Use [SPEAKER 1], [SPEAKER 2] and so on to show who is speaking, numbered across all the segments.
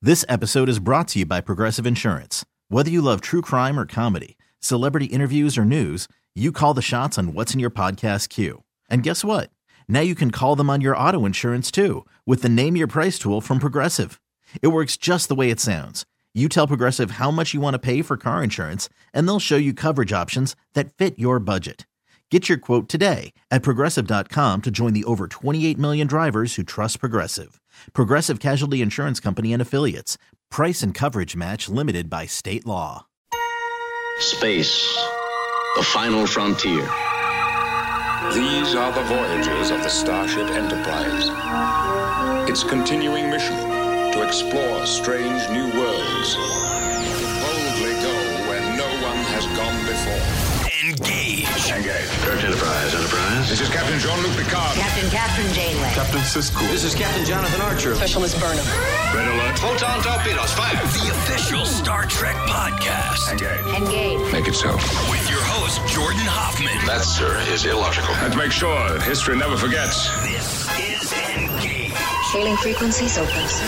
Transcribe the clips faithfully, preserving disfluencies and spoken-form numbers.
[SPEAKER 1] This episode is brought to you by Progressive Insurance. Whether you love true crime or comedy, celebrity interviews or news, you call the shots on what's in your podcast queue. And guess what? Now you can call them on your auto insurance too with the Name Your Price tool from Progressive. It works just the way it sounds. You tell Progressive how much you want to pay for car insurance, and they'll show you coverage options that fit your budget. Get your quote today at Progressive dot com to join the over twenty-eight million drivers who trust Progressive. Progressive Casualty Insurance Company and Affiliates. Price and coverage match limited by state law.
[SPEAKER 2] Space, the final frontier.
[SPEAKER 3] These are the voyages of the Starship Enterprise. Its continuing mission to explore strange new worlds, to boldly go where no one has gone before.
[SPEAKER 4] Engage.
[SPEAKER 2] Engage. Kirk Enterprise. Enterprise.
[SPEAKER 3] This is Captain Jean-Luc Picard.
[SPEAKER 5] Captain Catherine Janeway.
[SPEAKER 3] Captain Sisko.
[SPEAKER 2] This is Captain Jonathan Archer.
[SPEAKER 5] Specialist Burnham.
[SPEAKER 2] Red alert. Photon torpedoes. Fire.
[SPEAKER 4] The official Star Trek podcast.
[SPEAKER 3] Engage.
[SPEAKER 5] Engage.
[SPEAKER 3] Make it so.
[SPEAKER 4] With your host, Jordan Hoffman.
[SPEAKER 2] That, sir, is illogical.
[SPEAKER 3] And to make sure that history never forgets.
[SPEAKER 4] This is Engage.
[SPEAKER 5] Hailing frequencies open, sir.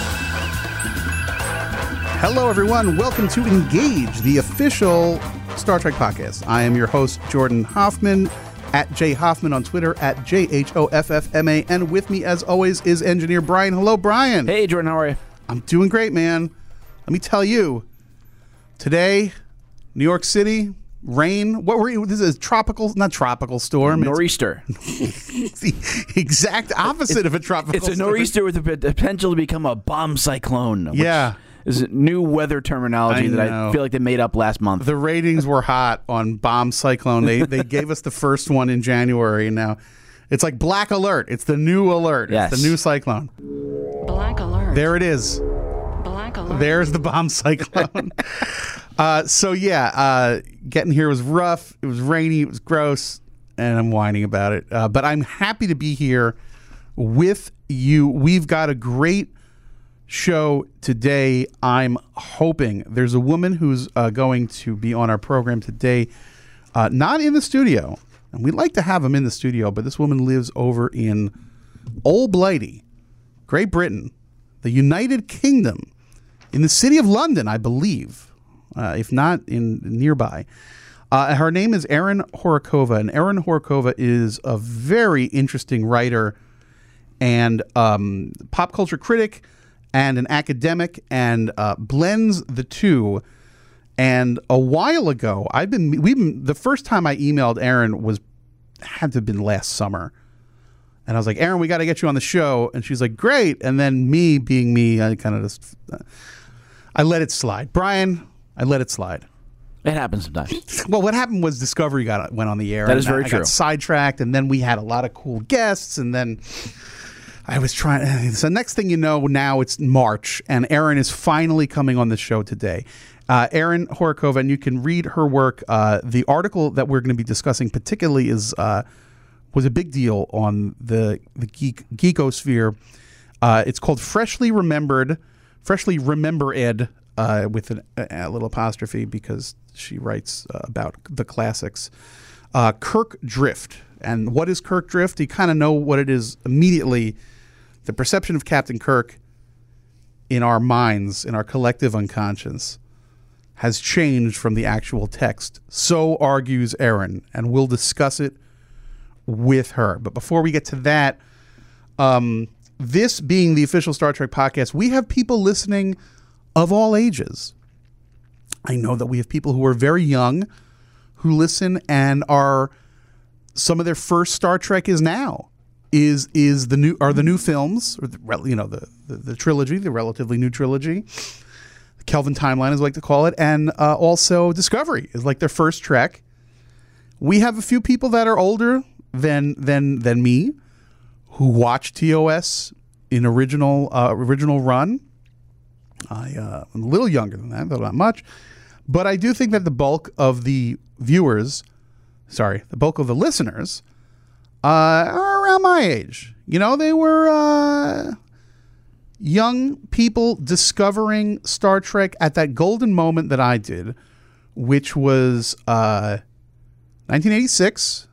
[SPEAKER 6] Hello, everyone. Welcome to Engage, the official Star Trek podcast. I am your host, Jordan Hoffman, at J Hoffman on Twitter, at J H O F F M A, and with me, as always, is engineer Brian. Hello, Brian.
[SPEAKER 7] Hey, Jordan, how are you?
[SPEAKER 6] I'm doing great, man. Let me tell you, today, New York City, rain. What were you? This is a tropical, not tropical storm.
[SPEAKER 7] Nor'easter.
[SPEAKER 6] It's the exact opposite
[SPEAKER 7] it's,
[SPEAKER 6] of a tropical
[SPEAKER 7] It's a
[SPEAKER 6] storm.
[SPEAKER 7] nor'easter with the potential to become a bomb cyclone. Which
[SPEAKER 6] Yeah.
[SPEAKER 7] is new weather terminology
[SPEAKER 6] I
[SPEAKER 7] that
[SPEAKER 6] know.
[SPEAKER 7] I feel like they made up last month.
[SPEAKER 6] The ratings were hot on Bomb Cyclone. They they gave us the first one in January, and now it's like Black Alert. It's the new alert.
[SPEAKER 7] Yes.
[SPEAKER 6] It's the new cyclone.
[SPEAKER 5] Black alert.
[SPEAKER 6] There it is.
[SPEAKER 5] Black alert.
[SPEAKER 6] There's the Bomb Cyclone. uh, so yeah, uh, getting here was rough. It was rainy. It was gross, and I'm whining about it. Uh, but I'm happy to be here with you. We've got a great show today. I'm hoping there's a woman who's uh, going to be on our program today, uh, not in the studio, and we'd like to have him in the studio, but this woman lives over in Old Blighty, Great Britain, the United Kingdom, in the city of London, I believe, uh, if not in nearby. Uh, her name is Erin Horokova, and Erin Horokova is a very interesting writer and um, pop culture critic and an academic, and uh, blends the two. And a while ago, I've been we've been, the first time I emailed Erin was had to have been last summer, and I was like, Erin, we got to get you on the show, and she's like, great. And then me being me, I kind of just uh, I let it slide. Brian, I let it slide.
[SPEAKER 7] It happens sometimes.
[SPEAKER 6] Well, what happened was Discovery got went on the air.
[SPEAKER 7] That is
[SPEAKER 6] and
[SPEAKER 7] very
[SPEAKER 6] I, I
[SPEAKER 7] true.
[SPEAKER 6] got sidetracked, and then we had a lot of cool guests, and then I was trying. So next thing you know, now it's March, and Erin is finally coming on the show today. Uh, Erin Horokova, and you can read her work. Uh, the article that we're going to be discussing particularly is uh, was a big deal on the the geek geekosphere. Uh, it's called "Freshly Remembered," "Freshly Remembered" uh, with an, a, a little apostrophe because she writes uh, about the classics. Uh, Kirk Drift, and what is Kirk Drift? You kind of know what it is immediately. The perception of Captain Kirk in our minds, in our collective unconscious, has changed from the actual text. So argues Erin, and we'll discuss it with her. But before we get to that, um, this being the official Star Trek podcast, we have people listening of all ages. I know that we have people who are very young who listen and are some of their first Star Trek is now. Is is the new are the new films, or the, you know the, the the trilogy, the relatively new trilogy, the Kelvin timeline, as I like to call it, and uh, also Discovery is like their first Trek. We have a few people that are older than than than me, who watch T O S in original uh, original run. I uh, I'm a little younger than that, though not much, but I do think that the bulk of the viewers, sorry, the bulk of the listeners. Uh, are around my age. You know, they were uh, young people discovering Star Trek at that golden moment that I did, which was uh, nineteen eighty-six,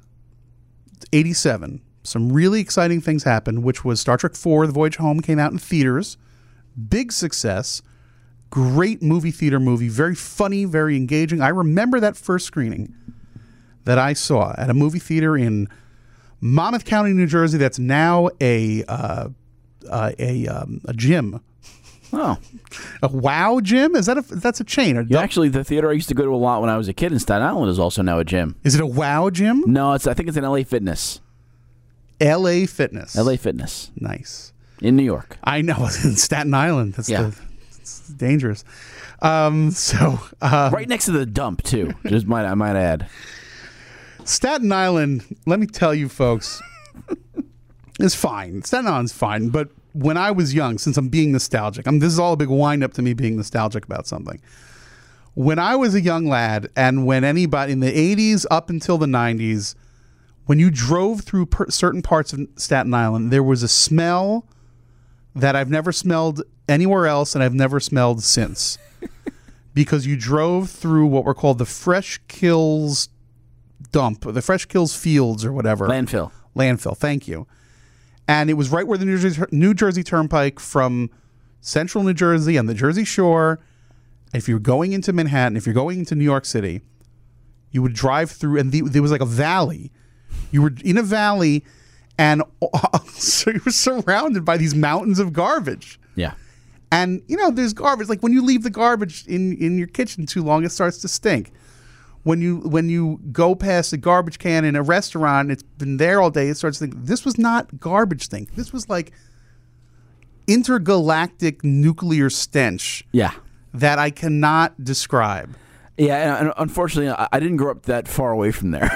[SPEAKER 6] eighty-seven. Some really exciting things happened, which was Star Trek four, The Voyage Home, came out in theaters big success, great movie theater movie, very funny, very engaging. I remember that first screening that I saw at a movie theater in Monmouth County, New Jersey. That's now a uh, uh, a um, a gym.
[SPEAKER 7] Oh,
[SPEAKER 6] a Wow gym? Is that a that's a chain? Or
[SPEAKER 7] yeah, actually, the theater I used to go to a lot when I was a kid in Staten Island is also now a gym.
[SPEAKER 6] Is it a Wow gym?
[SPEAKER 7] No, it's I think it's an L A Fitness.
[SPEAKER 6] L A Fitness.
[SPEAKER 7] L A Fitness.
[SPEAKER 6] Nice.
[SPEAKER 7] In New York.
[SPEAKER 6] I know. In Staten Island. That's
[SPEAKER 7] yeah.
[SPEAKER 6] the, it's dangerous. Um, so uh,
[SPEAKER 7] right next to the dump too. Just might I might add.
[SPEAKER 6] Staten Island. Let me tell you, folks, is fine. Staten Island's fine, but when I was young, since I'm being nostalgic, I'm, this is all a big wind up to me being nostalgic about something. When I was a young lad, and when anybody in the eighties up until the nineties, when you drove through per, certain parts of Staten Island, there was a smell that I've never smelled anywhere else, and I've never smelled since. Because you drove through what were called the Fresh Kills dump, or the Fresh Kills fields or whatever.
[SPEAKER 7] Landfill.
[SPEAKER 6] Landfill, thank you. And it was right where the New Jersey, New Jersey Turnpike from central New Jersey and the Jersey Shore. If you're going into Manhattan, if you're going into New York City, you would drive through, and the, there was like a valley. You were in a valley, and so you were surrounded by these mountains of garbage.
[SPEAKER 7] Yeah.
[SPEAKER 6] And, you know, there's garbage. Like when you leave the garbage in, in your kitchen too long, it starts to stink. When you when you go past a garbage can in a restaurant, it's been there all day, it starts to think, this was not garbage stink. This was like intergalactic nuclear stench.
[SPEAKER 7] Yeah.
[SPEAKER 6] That I cannot describe.
[SPEAKER 7] Yeah, and unfortunately, I, I didn't grow up that far away from there.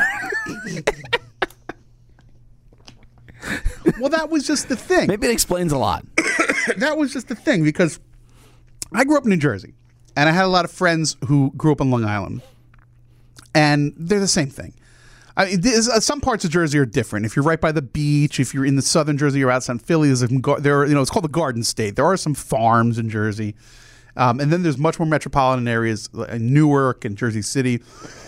[SPEAKER 6] Well, that was just the thing.
[SPEAKER 7] Maybe it explains a lot.
[SPEAKER 6] That was just the thing, because I grew up in New Jersey, and I had a lot of friends who grew up on Long Island. And they're the same thing. I mean, uh, some parts of Jersey are different. If you're right by the beach, if you're in the southern Jersey or outside Philly, there's a, there are, you know, it's called the Garden State. There are some farms in Jersey, um, and then there's much more metropolitan areas like Newark and Jersey City.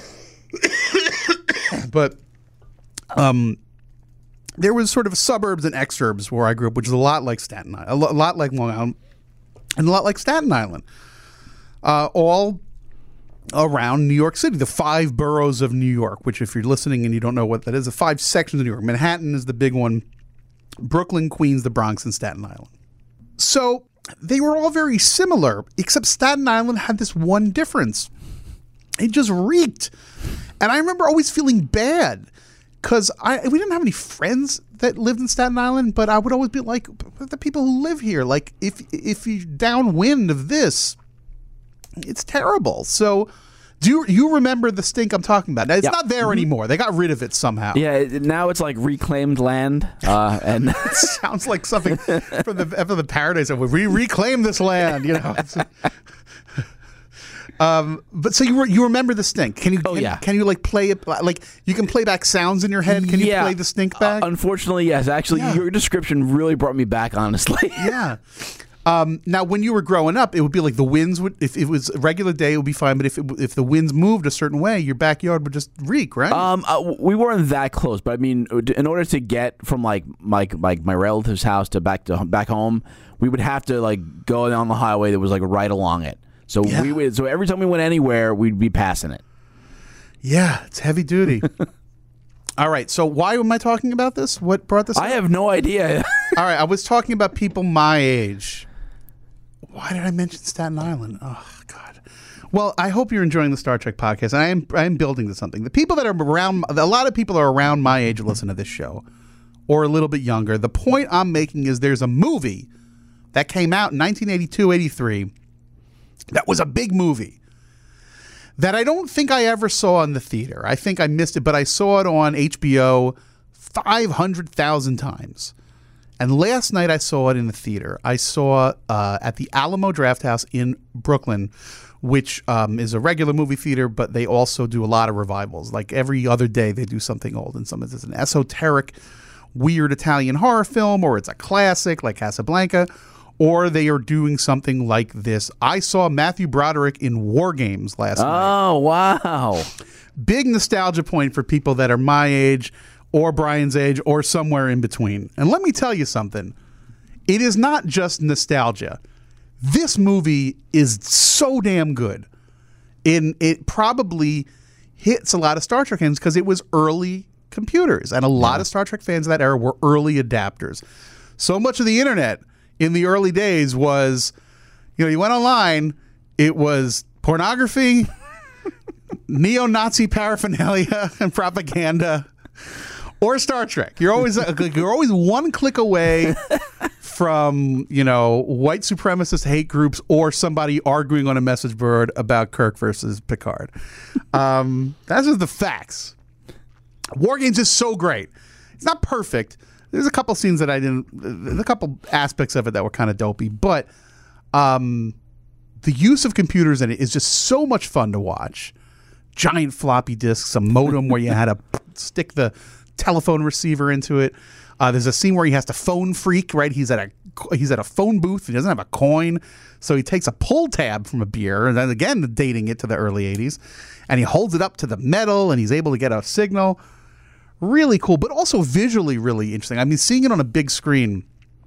[SPEAKER 6] But um, there was sort of suburbs and exurbs where I grew up, which is a lot like Staten Island, a lot like Long Island, and a lot like Staten Island. Uh, all around New York City, the five boroughs of New York, which if you're listening and you don't know what that is, the five sections of New York. Manhattan is the big one, Brooklyn, Queens, the Bronx, and Staten Island. So they were all very similar, except Staten Island had this one difference. It just reeked. And I remember always feeling bad because I we didn't have any friends that lived in Staten Island, but I would always be like, the people who live here, like if if you're downwind of this, it's terrible. So do you, you remember the stink I'm talking about? Now, it's
[SPEAKER 7] yep.
[SPEAKER 6] not there anymore. They got rid of it somehow.
[SPEAKER 7] Yeah, it, now it's like reclaimed land. Uh, and
[SPEAKER 6] it sounds like something from the from the Paradise of we reclaim this land, you know. um, but so you you remember the stink? Can you?
[SPEAKER 7] Oh
[SPEAKER 6] can,
[SPEAKER 7] yeah.
[SPEAKER 6] Can you like play it? Like you can play back sounds in your head. Can
[SPEAKER 7] yeah.
[SPEAKER 6] you play the stink back?
[SPEAKER 7] Uh, unfortunately, yes. Actually, yeah. your description really brought me back. Honestly.
[SPEAKER 6] Yeah. Um, now, when you were growing up, it would be like the winds would, if it was a regular day, it would be fine. But if it, if the winds moved a certain way, your backyard would just reek, right?
[SPEAKER 7] Um, uh, we weren't that close, but I mean, in order to get from like my like my relative's house to back to back home, we would have to like go down the highway that was like right along it. So
[SPEAKER 6] yeah.
[SPEAKER 7] we would, so every time we went anywhere, we'd be passing it.
[SPEAKER 6] Yeah, it's heavy duty. All right, so why am I talking about this? What brought this
[SPEAKER 7] I
[SPEAKER 6] up?
[SPEAKER 7] have no idea.
[SPEAKER 6] All right, I was talking about people my age. Why did I mention Staten Island? Oh, God. Well, I hope you're enjoying the Star Trek podcast. I am I am building to something. The people that are around, a lot of people are around my age who listen to this show, or a little bit younger. The point I'm making is there's a movie that came out in nineteen eighty-two, eighty-three that was a big movie that I don't think I ever saw in the theater. I think I missed it, but I saw it on H B O five hundred thousand times. And last night I saw it in the theater. I saw uh, at the Alamo Drafthouse in Brooklyn, which um, is a regular movie theater, but they also do a lot of revivals. Like every other day they do something old. And some it's an esoteric, weird Italian horror film, or it's a classic like Casablanca, or they are doing something like this. I saw Matthew Broderick in War Games last
[SPEAKER 7] oh,
[SPEAKER 6] night.
[SPEAKER 7] Oh, wow.
[SPEAKER 6] Big nostalgia point for people that are my age or Brian's age, or somewhere in between. And let me tell you something. It is not just nostalgia. This movie is so damn good. In it probably hits a lot of Star Trek fans because it was early computers, and a lot of Star Trek fans of that era were early adapters. So much of the internet in the early days was, you know, you went online, it was pornography, neo-Nazi paraphernalia and propaganda, or Star Trek. You're always you're always one click away from, you know, white supremacist hate groups or somebody arguing on a message board about Kirk versus Picard. Um, that's just the facts. War Games is so great. It's not perfect. There's a couple scenes that I didn't, there's a couple aspects of it that were kind of dopey, but um, the use of computers in it is just so much fun to watch. Giant floppy disks, a modem where you had to stick the telephone receiver into it. Uh, there's a scene where he has to phone freak, right? He's at a he's at a phone booth. He doesn't have a coin, so he takes a pull tab from a beer, and then again dating it to the early eighties, and he holds it up to the metal, and he's able to get a signal. Really cool, but also visually really interesting. I mean, seeing it on a big screen,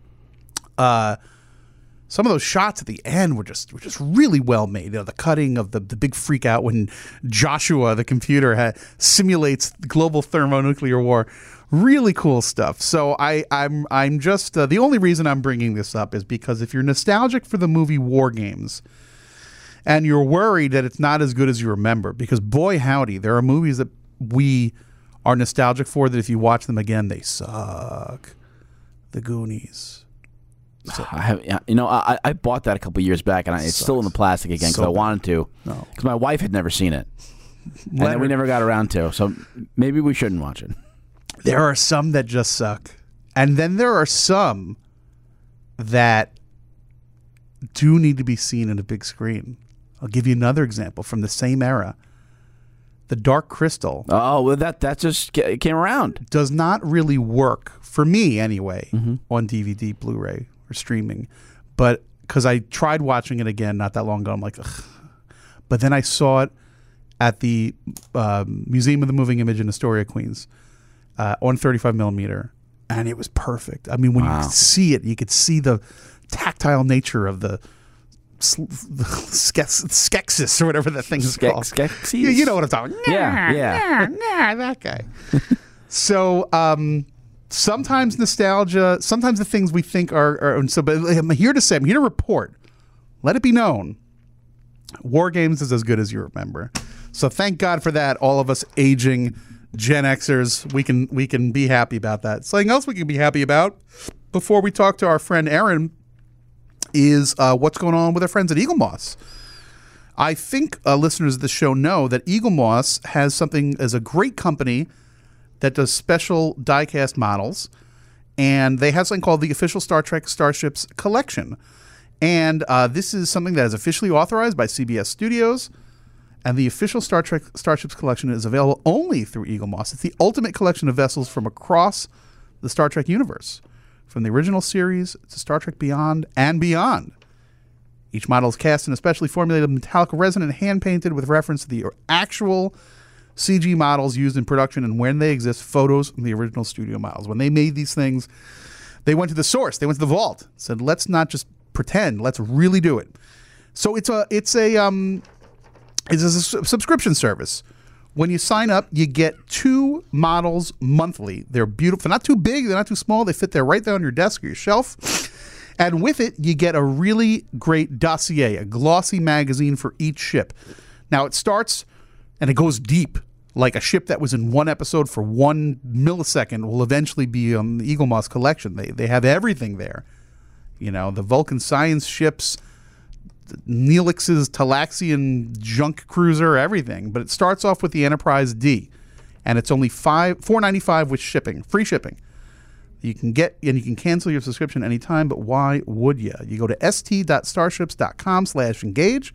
[SPEAKER 6] uh, some of those shots at the end were just were just really well made. You know, the cutting of the, the big freak out when Joshua, the computer, ha- simulates global thermonuclear war. Really cool stuff. So I, I'm I'm just uh, the only reason I'm bringing this up is because if you're nostalgic for the movie War Games, and you're worried that it's not as good as you remember, because boy howdy, there are movies that we are nostalgic for that if you watch them again, they suck. The Goonies.
[SPEAKER 7] So, I have, you know, I, I bought that a couple years back, and I, it's
[SPEAKER 6] sucks.
[SPEAKER 7] still in the plastic again because
[SPEAKER 6] So
[SPEAKER 7] I wanted to.
[SPEAKER 6] No.
[SPEAKER 7] Because my wife had never seen it, and
[SPEAKER 6] Let
[SPEAKER 7] then we
[SPEAKER 6] her-
[SPEAKER 7] never got around to. So maybe we shouldn't watch it.
[SPEAKER 6] There are some that just suck. And then there are some that do need to be seen in a big screen. I'll give you another example from the same era. The Dark Crystal
[SPEAKER 7] Oh, well, that that just ca- came around.
[SPEAKER 6] does not really work, for me anyway,
[SPEAKER 7] Mm-hmm.
[SPEAKER 6] on D V D, Blu-ray, or streaming. But because I tried watching it again not that long ago, I'm like, ugh. But then I saw it at the um, Museum of the Moving Image in Astoria, Queens, uh, on thirty-five millimeter, and it was perfect. I mean, when
[SPEAKER 7] Wow.
[SPEAKER 6] you could see it, you could see the tactile nature of the sl- the skex- skexis or whatever that thing is
[SPEAKER 7] Ske-
[SPEAKER 6] called.
[SPEAKER 7] Skeksis?
[SPEAKER 6] You, you know what I'm talking about.
[SPEAKER 7] Yeah, yeah.
[SPEAKER 6] Nah, that guy. So um, sometimes nostalgia, sometimes the things we think are, are and so. But I'm here to say, I'm here to report. Let it be known, War Games is as good as you remember. So thank God for that. All of us aging Gen Xers, we can we can be happy about that. Something else we can be happy about before we talk to our friend Aaron is uh, what's going on with our friends at Eagle Moss. I think uh, listeners of the show know that Eagle Moss has something as a great company that does special diecast models, and they have something called the Official Star Trek Starships Collection. And uh, this is something that is officially authorized by C B S Studios, and the Official Star Trek Starships Collection is available only through Eagle Moss. It's the ultimate collection of vessels from across the Star Trek universe, from the original series to Star Trek Beyond and beyond. Each model is cast in a specially formulated metallic resin and hand-painted with reference to the actual C G models used in production, and when they exist, photos from the original studio models. When they made these things, they went to the source. They went to the vault. Said, let's not just pretend. Let's really do it. So it's a it's a um it's a s- subscription service. When you sign up, you get two models monthly. They're beautiful. They're not too big. They're not too small. They fit there right there on your desk or your shelf. And with it, you get a really great dossier, a glossy magazine for each ship. Now, it starts and it goes deep. Like a ship that was in one episode for one millisecond will eventually be on the Eagle Moss collection. They they have everything there. You know, the Vulcan science ships, Neelix's Talaxian junk cruiser, everything. But it starts off with the Enterprise D, and it's only five four ninety five with shipping, free shipping. You can get and you can cancel your subscription anytime. But why would you? You go to st dot starships dot com slash engage,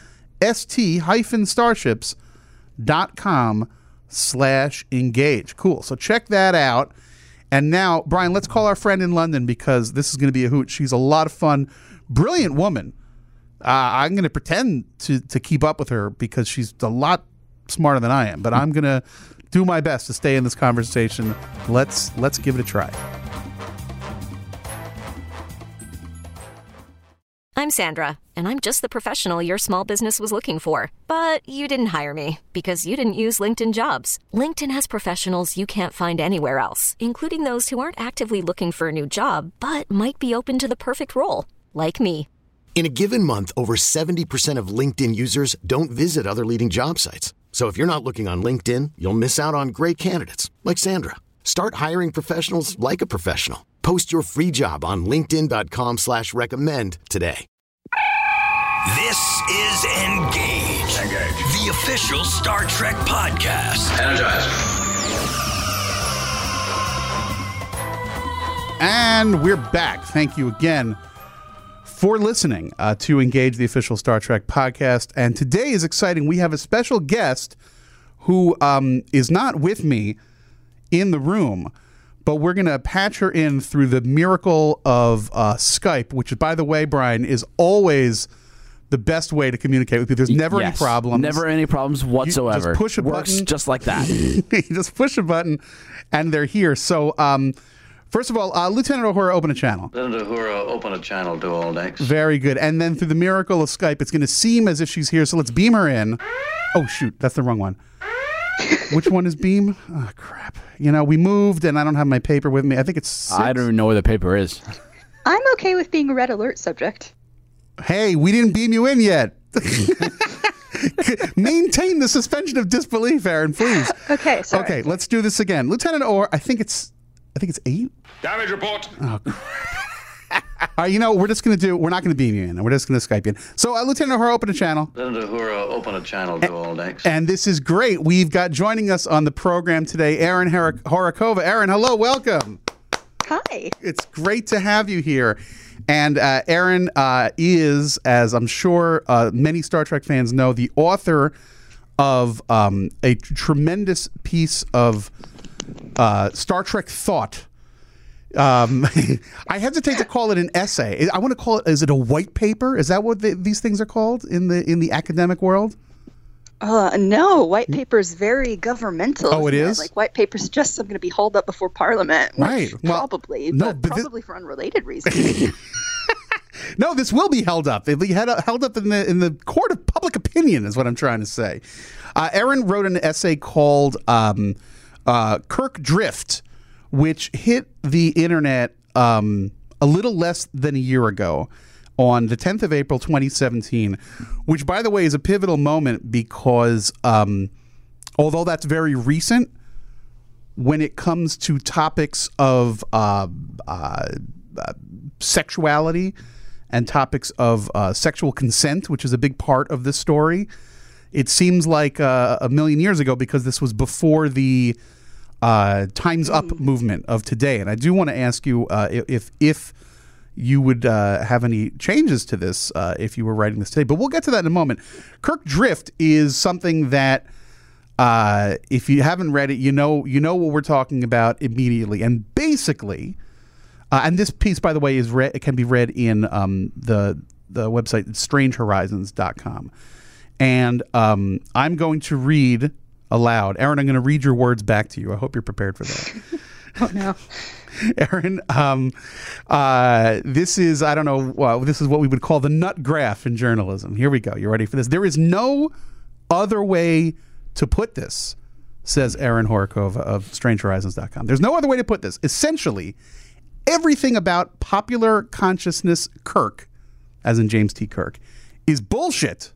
[SPEAKER 6] st hyphen starships dot com slash engage. Cool. So check that out. And now, Brian, let's call our friend in London because this is going to be a hoot. She's a lot of fun, brilliant woman. Uh, I'm going to pretend to to keep up with her because she's a lot smarter than I am. But I'm going to do my best to stay in this conversation. Let's let's give it a try.
[SPEAKER 8] I'm Sandra, and I'm just the professional your small business was looking for. But you didn't hire me because you didn't use LinkedIn Jobs. LinkedIn has professionals you can't find anywhere else, including those who aren't actively looking for a new job, but might be open to the perfect role, like me.
[SPEAKER 9] In a given month, over seventy percent of LinkedIn users don't visit other leading job sites. So if you're not looking on LinkedIn, you'll miss out on great candidates like Sandra. Start hiring professionals like a professional. Post your free job on linkedin.com slash recommend today.
[SPEAKER 4] This is Engage.
[SPEAKER 2] Engage.
[SPEAKER 4] The official Star Trek podcast.
[SPEAKER 2] Energize.
[SPEAKER 6] And we're back. Thank you again for listening uh, to Engage, the official Star Trek podcast. And today is exciting. We have a special guest who um, is not with me in the room, but we're going to patch her in through the miracle of uh, Skype, which, by the way, Brian, is always the best way to communicate with people. There's never
[SPEAKER 7] Yes,
[SPEAKER 6] any problems.
[SPEAKER 7] Never any problems whatsoever.
[SPEAKER 6] You just push a
[SPEAKER 7] Works
[SPEAKER 6] button.
[SPEAKER 7] just like that.
[SPEAKER 6] You just push a button, and they're here. So, um, first of all, uh, Lieutenant Uhura, open a channel.
[SPEAKER 2] Lieutenant Uhura, open a channel to all decks.
[SPEAKER 6] Very good. And then through the miracle of Skype, it's going to seem as if she's here, so let's beam her in. Oh, shoot. That's the wrong one. Which one is beam? Oh, crap. You know, we moved, and I don't have my paper with me. I think it's six.
[SPEAKER 7] I don't even know where the paper is.
[SPEAKER 10] I'm okay with being a red alert subject.
[SPEAKER 6] Hey, we didn't beam you in yet. Maintain the suspension of disbelief, Aaron, please.
[SPEAKER 10] Okay, sorry.
[SPEAKER 6] Okay, let's do this again. Lieutenant Orr, I think it's I think it's eight.
[SPEAKER 3] Damage report.
[SPEAKER 6] Oh, crap. All right, you know, we're just going to do, we're not going to beam you in. We're just going to Skype you in. So, uh, Lieutenant Uhura, open a channel.
[SPEAKER 2] Lieutenant Uhura, open a channel to all decks.
[SPEAKER 6] And this is great. We've got joining us on the program today, Erin Hor- Horakova. Erin, hello, welcome.
[SPEAKER 10] Hi.
[SPEAKER 6] It's great to have you here. And uh, Erin uh, is, as I'm sure uh, many Star Trek fans know, the author of um, a tremendous piece of uh, Star Trek thought. Um, I hesitate to call it an essay. I want to call it, is it a white paper? Is that what the, these things are called in the in the academic world?
[SPEAKER 10] Uh, no, white paper is very governmental.
[SPEAKER 6] Oh, it
[SPEAKER 10] isn't
[SPEAKER 6] is?
[SPEAKER 10] Like white paper is just going to be hauled up before Parliament. which
[SPEAKER 6] Right. Well,
[SPEAKER 10] probably,
[SPEAKER 6] no,
[SPEAKER 10] but,
[SPEAKER 6] but thi-
[SPEAKER 10] probably for unrelated reasons.
[SPEAKER 6] No, this will be held up. It'll be held held up in the in the court of public opinion, is what I'm trying to say. Uh, Erin wrote an essay called um, uh, Kirk Drift, which hit the internet um, a little less than a year ago on the tenth of April, twenty seventeen, which, by the way, is a pivotal moment because um, although that's very recent, when it comes to topics of uh, uh, uh, sexuality and topics of uh, sexual consent, which is a big part of this story, it seems like uh, a million years ago because this was before the uh, Time's Up movement of today. And I do want to ask you uh, if if you would uh, have any changes to this uh, if you were writing this today. But we'll get to that in a moment. Kirk Drift is something that uh, if you haven't read it, you know you know what we're talking about immediately. And basically, uh, and this piece, by the way, is re- it can be read in um, the the website strange horizons dot com. And um, I'm going to read aloud. Erin, I'm going to read your words back to you. I hope you're prepared for that.
[SPEAKER 10] Oh, no.
[SPEAKER 6] Erin, um, uh, this is, I don't know, well, this is what we would call the nut graph in journalism. Here we go. You ready for this? There is no other way to put this, says Erin Horakova of strange horizons dot com. There's no other way to put this. Essentially, everything about popular consciousness Kirk, as in James T. Kirk, is bullshit.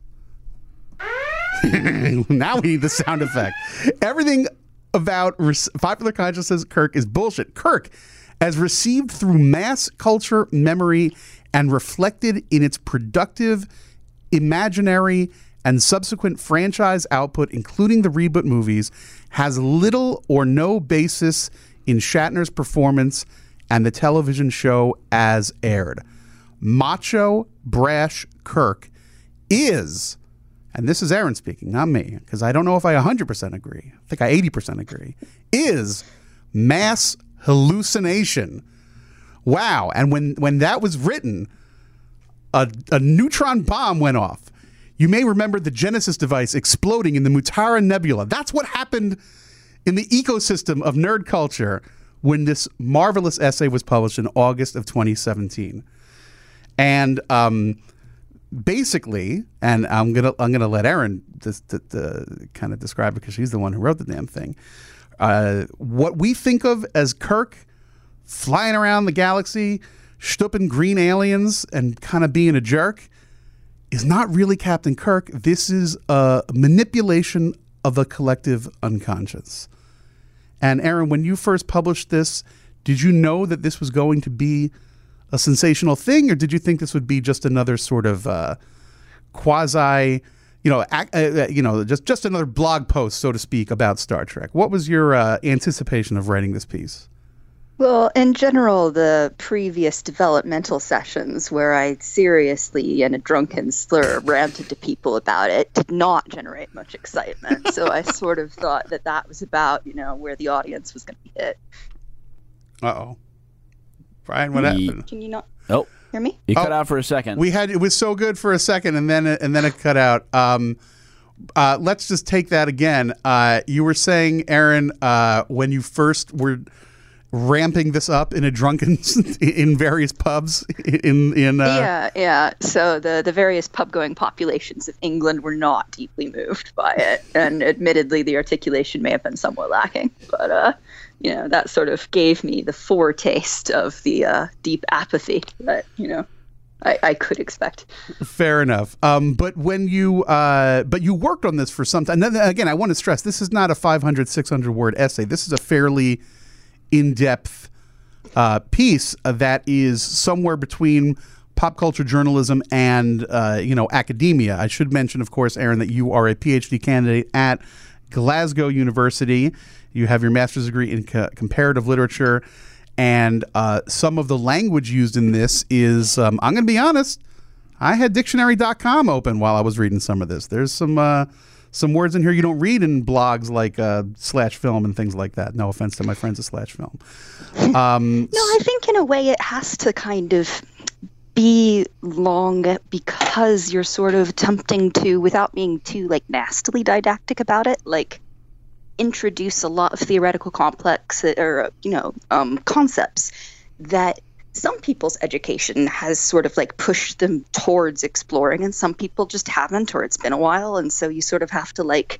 [SPEAKER 6] Now we need the sound effect. Everything about res- popular consciousness Kirk is bullshit. Kirk, as received through mass culture memory and reflected in its productive, imaginary, and subsequent franchise output, including the reboot movies, has little or no basis in Shatner's performance and the television show as aired. Macho, brash Kirk is... and this is Erin speaking, not me, because I don't know if I one hundred percent agree. I think I eighty percent agree, is mass hallucination. Wow. And when, when that was written, a, a neutron bomb went off. You may remember the Genesis device exploding in the Mutara Nebula. That's what happened in the ecosystem of nerd culture when this marvelous essay was published in August of twenty seventeen. And um, basically, and I'm gonna I'm gonna let Erin just to, to kind of describe it because she's the one who wrote the damn thing. Uh, what we think of as Kirk flying around the galaxy, stooping green aliens, and kind of being a jerk is not really Captain Kirk. This is a manipulation of a collective unconscious. And Erin, when you first published this, did you know that this was going to be a sensational thing, or did you think this would be just another sort of uh, quasi, you know, ac- uh, you know, just just another blog post, so to speak, about Star Trek? What was your uh, anticipation of writing this piece?
[SPEAKER 10] Well, in general, the previous developmental sessions where I seriously, in a drunken slur, ranted to people about it did not generate much excitement. So I sort of thought that that was about, you know, where the audience was going to be hit.
[SPEAKER 6] Uh-oh. Brian, what happened?
[SPEAKER 10] Can you not
[SPEAKER 7] oh.
[SPEAKER 10] hear me?
[SPEAKER 7] You cut
[SPEAKER 6] Oh,
[SPEAKER 7] out for a second.
[SPEAKER 6] We had it was so good for a second, and then and then it cut out. Um, uh, let's just take that again. Uh, you were saying, Erin, uh, when you first were ramping this up in a drunken in various pubs in in uh,
[SPEAKER 10] yeah yeah so the the various pub going populations of England were not deeply moved by it, and admittedly the articulation may have been somewhat lacking, but uh you know that sort of gave me the foretaste of the uh deep apathy that you know I, I could expect.
[SPEAKER 6] Fair enough. Um, but when you uh, but you worked on this for some time. And then, again, I want to stress this is not a five hundred, six hundred word essay. This is a fairly in-depth uh, piece uh, that is somewhere between pop culture journalism and uh, you know academia. I should mention, of course, Erin, that you are a PhD candidate at Glasgow University. You have your master's degree in co- comparative literature, and uh, some of the language used in this is, um, I'm going to be honest, I had dictionary dot com open while I was reading some of this. There's some uh, some words in here you don't read in blogs like uh, Slash Film and things like that. No offense to my friends at Slash Film. Um,
[SPEAKER 10] no, I think in a way it has to kind of be long because you're sort of attempting to, without being too like nastily didactic about it, like introduce a lot of theoretical complex or you know um, concepts that some people's education has sort of like pushed them towards exploring, and some people just haven't, or it's been a while, and so you sort of have to like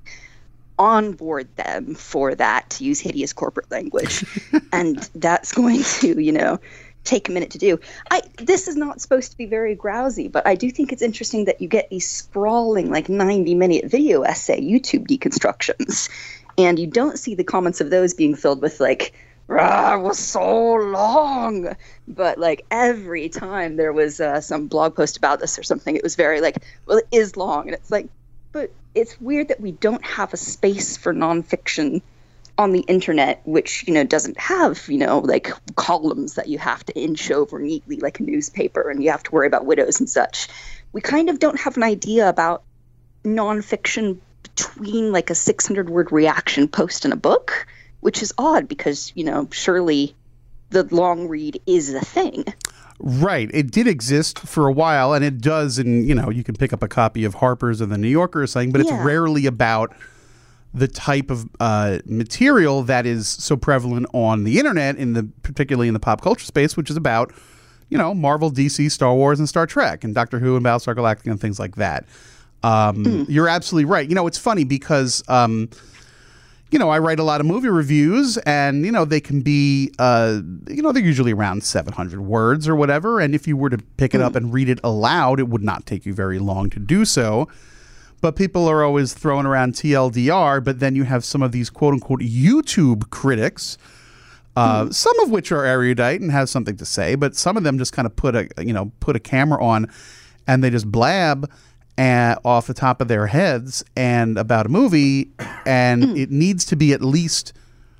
[SPEAKER 10] onboard them for that, to use hideous corporate language, and that's going to you know take a minute to do. I this is not supposed to be very grousy, but I do think it's interesting that you get these sprawling like ninety minute video essay YouTube deconstructions, and you don't see the comments of those being filled with like, "Rah, it was so long," but like every time there was uh, some blog post about this or something, it was very like, well, it is long, and it's like, but it's weird that we don't have a space for nonfiction on the internet, which, you know, doesn't have, you know, like columns that you have to inch over neatly like a newspaper, and you have to worry about widows and such. We kind of don't have an idea about nonfiction between like a six hundred word reaction post and a book, which is odd because, you know, surely the long read is a thing.
[SPEAKER 6] Right. It did exist for a while, and it does. And, you know, you can pick up a copy of Harper's or The New Yorker or something, but it's
[SPEAKER 10] Yeah.
[SPEAKER 6] rarely about the type of uh, material that is so prevalent on the internet, in the particularly in the pop culture space, which is about, you know, Marvel, D C, Star Wars, and Star Trek, and Doctor Who, and Battlestar Galactica, and things like that. Um, mm. You're absolutely right. You know, it's funny because, um, you know, I write a lot of movie reviews, and, you know, they can be, uh, you know, they're usually around seven hundred words or whatever, and if you were to pick it mm. up and read it aloud, it would not take you very long to do so. But people are always throwing around T L D R, but then you have some of these quote-unquote YouTube critics, uh, mm. some of which are erudite and have something to say, but some of them just kind of put a, you know, put a camera on and they just blab uh, off the top of their heads and about a movie, and mm. it needs to be at least,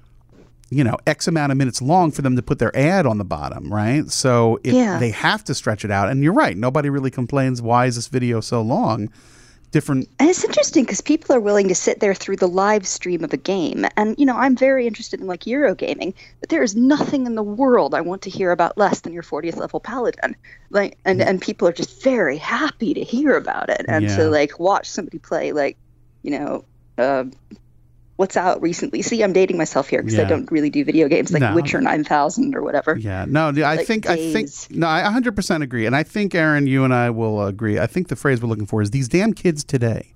[SPEAKER 6] you know, X amount of minutes long for them to put their ad on the bottom, right? So it,
[SPEAKER 10] yeah.
[SPEAKER 6] they have to stretch it out. And you're right. Nobody really complains, why is this video so long? Different.
[SPEAKER 10] And it's interesting because people are willing to sit there through the live stream of a game. And, you know, I'm very interested in like Eurogaming, but there is nothing in the world I want to hear about less than your fortieth level paladin. Like, and, and people are just very happy to hear about it. And
[SPEAKER 6] yeah.
[SPEAKER 10] to like watch somebody play like, you know, uh, what's out recently. See, I'm dating myself here because
[SPEAKER 6] Yeah.
[SPEAKER 10] I don't really do video games like
[SPEAKER 6] No.
[SPEAKER 10] Witcher nine thousand or whatever.
[SPEAKER 6] Yeah, no, I
[SPEAKER 10] Like
[SPEAKER 6] think I think
[SPEAKER 10] days.
[SPEAKER 6] no, I one hundred percent agree, and I think Aaron, you and I will agree. I think the phrase we're looking for is these damn kids today.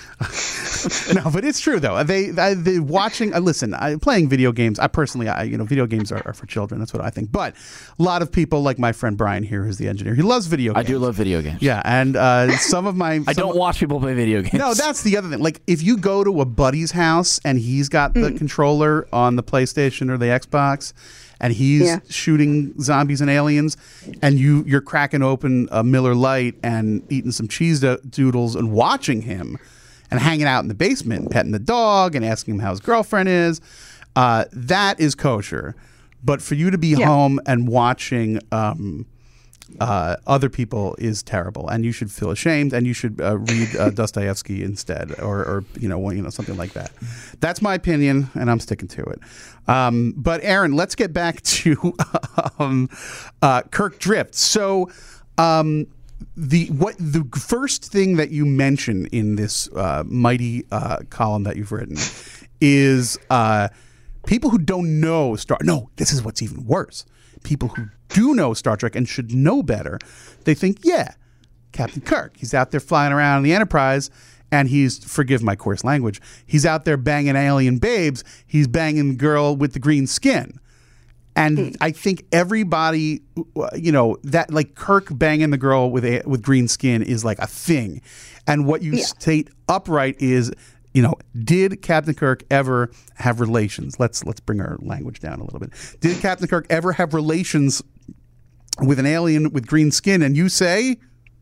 [SPEAKER 6] No, but it's true though. They, they, they watching. Uh, listen, I, playing video games. I personally, I you know, video games are, are for children. That's what I think. But a lot of people, like my friend Brian here, who's the engineer, he loves video
[SPEAKER 7] I
[SPEAKER 6] games.
[SPEAKER 7] do love video games.
[SPEAKER 6] Yeah, and uh, some of my
[SPEAKER 7] I
[SPEAKER 6] some-
[SPEAKER 7] don't watch people play video games.
[SPEAKER 6] No, that's the other thing. Like, if you go to a buddy's house and he's got the controller on the PlayStation or the Xbox, and he's
[SPEAKER 10] Yeah.
[SPEAKER 6] shooting zombies and aliens, and you you're cracking open a Miller Lite and eating some cheese do- doodles and watching him, and hanging out in the basement, petting the dog and asking him how his girlfriend is, uh, that is kosher. But for you to be
[SPEAKER 10] Yeah.
[SPEAKER 6] home and watching um, uh, other people is terrible, and you should feel ashamed, and you should uh, read uh, Dostoevsky instead, or, or you know, well, you know, something like that. That's my opinion, and I'm sticking to it. Um, but Aaron, let's get back to um, uh, Kirk Drift. So. Um, The what the first thing that you mention in this uh, mighty uh, column that you've written is uh, people who don't know Star. No, this is what's even worse. People who do know Star Trek and should know better. They think, yeah, Captain Kirk. He's out there flying around in the Enterprise, and he's forgive my coarse language. He's out there banging alien babes. He's banging the girl with the green skin. And I think everybody, you know, that like Kirk banging the girl with a, with green skin is like a thing. And what you
[SPEAKER 10] Yeah.
[SPEAKER 6] state upright is, you know, did Captain Kirk ever have relations? Let's let's bring our language down a little bit. Did Captain Kirk ever have relations with an alien with green skin? And you say,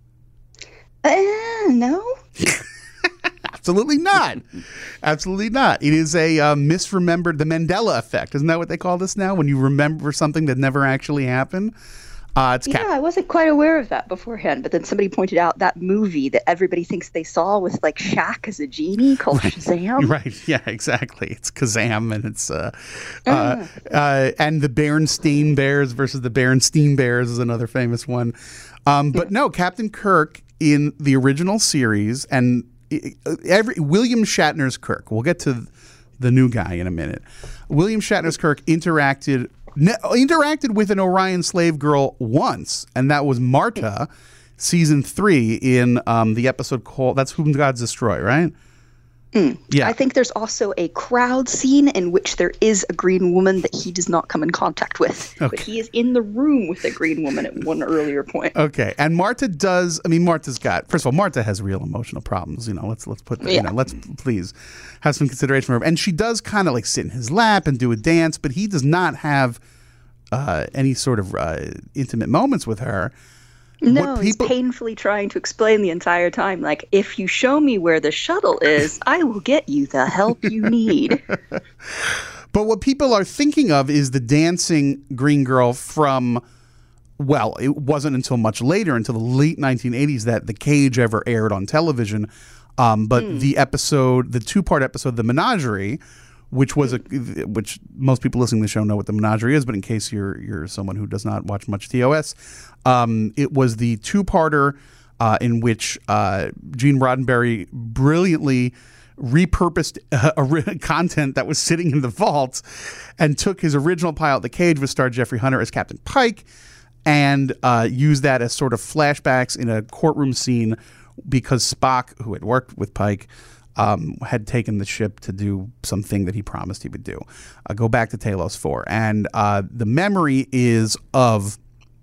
[SPEAKER 10] Uh, no.
[SPEAKER 6] absolutely not. Absolutely not. It is a uh, misremembered, the Mandela effect. Isn't that what they call this now? When you remember something that never actually happened? Uh, it's
[SPEAKER 10] Yeah,
[SPEAKER 6] Cap-
[SPEAKER 10] I wasn't quite aware of that beforehand, but then somebody pointed out that movie that everybody thinks they saw with like Shaq as a genie called Shazam.
[SPEAKER 6] Right. Yeah, exactly. It's Kazam, and it's uh, uh, uh, and the Berenstain Bears versus the Berenstain Bears is another famous one. Um, but no, Captain Kirk in the original series and every William Shatner's Kirk. We'll get to the new guy in a minute. William Shatner's Kirk interacted ne- interacted with an Orion slave girl once, and that was Marta, season three in um, the episode called "That's Whom Gods Destroy." Right? Yeah.
[SPEAKER 10] I think there's also a crowd scene in which there is a green woman that he does not come in contact with. But
[SPEAKER 6] Okay.
[SPEAKER 10] he is in the room with a green woman at one earlier point.
[SPEAKER 6] Okay, and Marta does. I mean, Marta's got. First of all, Marta has real emotional problems. You know, let's let's put. You
[SPEAKER 10] Yeah.
[SPEAKER 6] know, let's please have some consideration for her. And she does kind of like sit in his lap and do a dance, but he does not have uh, any sort of uh, intimate moments with her.
[SPEAKER 10] No,
[SPEAKER 6] What
[SPEAKER 10] he's
[SPEAKER 6] people-
[SPEAKER 10] painfully trying to explain the entire time, like, if you show me where the shuttle is, I will get you the help you need.
[SPEAKER 6] But what people are thinking of is the dancing green girl from. Well, it wasn't until much later, until the late nineteen eighties, that The Cage ever aired on television. Um, but
[SPEAKER 10] Hmm.
[SPEAKER 6] the episode, the two-part episode, The Menagerie, which was a, which most people listening to the show know what The Menagerie is, but in case you're you're someone who does not watch much T O S, um, it was the two-parter uh, in which uh, Gene Roddenberry brilliantly repurposed uh, ori- content that was sitting in the vault and took his original pilot, The Cage, which starred Jeffrey Hunter as Captain Pike, and uh, used that as sort of flashbacks in a courtroom scene because Spock, who had worked with Pike, um, had taken the ship to do something that he promised he would do. Uh, go back to Talos four. And uh, the memory is of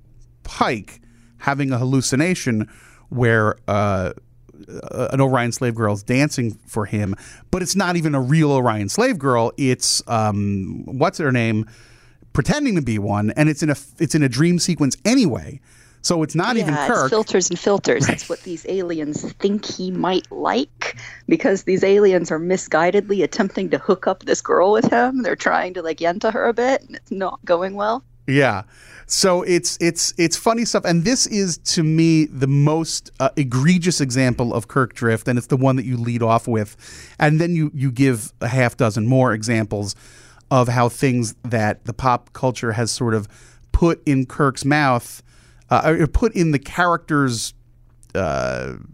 [SPEAKER 6] Pike having a hallucination where uh, an Orion slave girl is dancing for him, but it's not even a real Orion slave girl. It's, um, what's her name? Pretending to be one, and it's in a it's in a dream sequence anyway, so it's not
[SPEAKER 10] yeah,
[SPEAKER 6] even
[SPEAKER 10] it's
[SPEAKER 6] Kirk.
[SPEAKER 10] filters and filters. That's what these aliens think he might like, because these aliens are misguidedly attempting to hook up this girl with him. They're trying to like yenta her a bit, and it's not going well.
[SPEAKER 6] Yeah, so it's it's it's funny stuff, and this is to me the most uh, egregious example of Kirk drift, and it's the one that you lead off with, and then you you give a half dozen more examples of how things that the pop culture has sort of put in Kirk's mouth, uh, or put in the character's uh,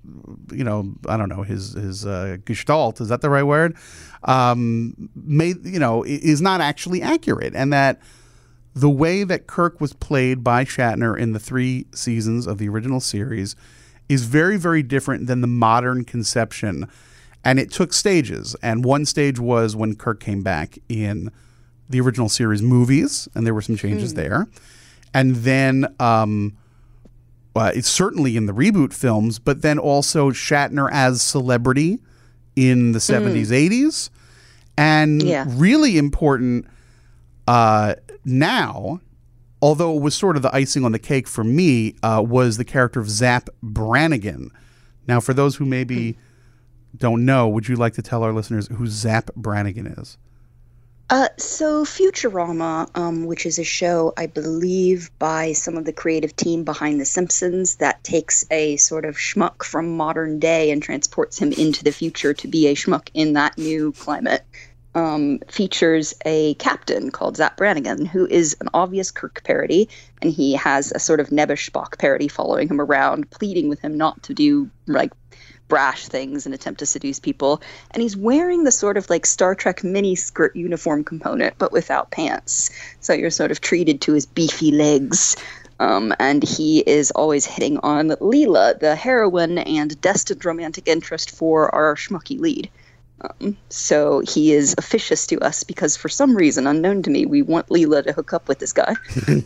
[SPEAKER 6] you know, I don't know, his his uh, gestalt, is that the right word? Um, made you know is not actually accurate, and that the way that Kirk was played by Shatner in the three seasons of the original series is very, very different than the modern conception. And it took stages. And one stage was when Kirk came back in the original series movies, and there were some changes mm. there. And then um, uh, it's certainly in the reboot films, but then also Shatner as celebrity in the seventies, mm. eighties. And yeah. really important uh, now, although it was sort of the icing on the cake for me, uh, was the character of Zap Brannigan. Now, for those who maybe don't know, would you like to tell our listeners who Zap Brannigan is?
[SPEAKER 10] Uh, so Futurama, um, which is a show, I believe, by some of the creative team behind The Simpsons that takes a sort of schmuck from modern day and transports him into the future to be a schmuck in that new climate, um, features a captain called Zap Brannigan, who is an obvious Kirk parody, and he has a sort of nebbish Spock parody following him around, pleading with him not to do, like, brash things and attempt to seduce people. And he's wearing the sort of like Star Trek mini skirt uniform component, but without pants. So you're sort of treated to his beefy legs. Um, and he is always hitting on Leela, the heroine and destined romantic interest for our schmucky lead. Um, so he is officious to us because for some reason unknown to me, we want Leela to hook up with this guy.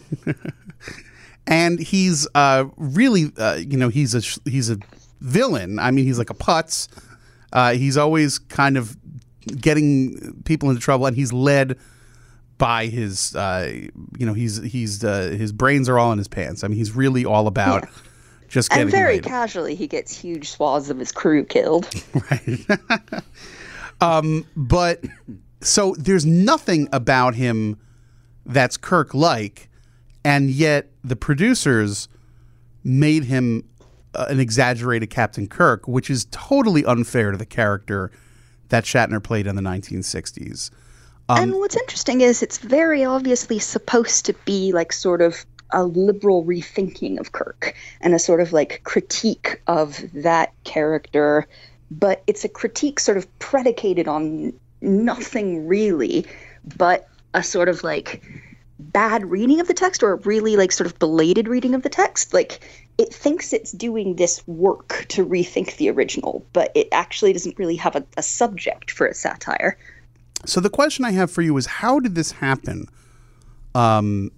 [SPEAKER 6] And he's uh, really, uh, you know, he's a he's a villain. I mean, he's like a putz. Uh, he's always kind of getting people into trouble, and he's led by his, uh, you know, he's he's uh, his brains are all in his pants. I mean, he's really all about yeah. just getting.
[SPEAKER 10] And very
[SPEAKER 6] laid.
[SPEAKER 10] casually, he gets huge swaths of his crew killed.
[SPEAKER 6] Right. um, but so there's nothing about him that's Kirk-like, and yet the producers made him Uh, an exaggerated Captain Kirk, which is totally unfair to the character that Shatner played in the nineteen sixties. Um,
[SPEAKER 10] and what's interesting is it's very obviously supposed to be like sort of a liberal rethinking of Kirk and a sort of like critique of that character, but it's a critique sort of predicated on nothing really, but a sort of like bad reading of the text or a really like sort of belated reading of the text. Like, it thinks it's doing this work to rethink the original, but it actually doesn't really have a, a subject for a satire.
[SPEAKER 6] So the question I have for you is, how did this happen? Um,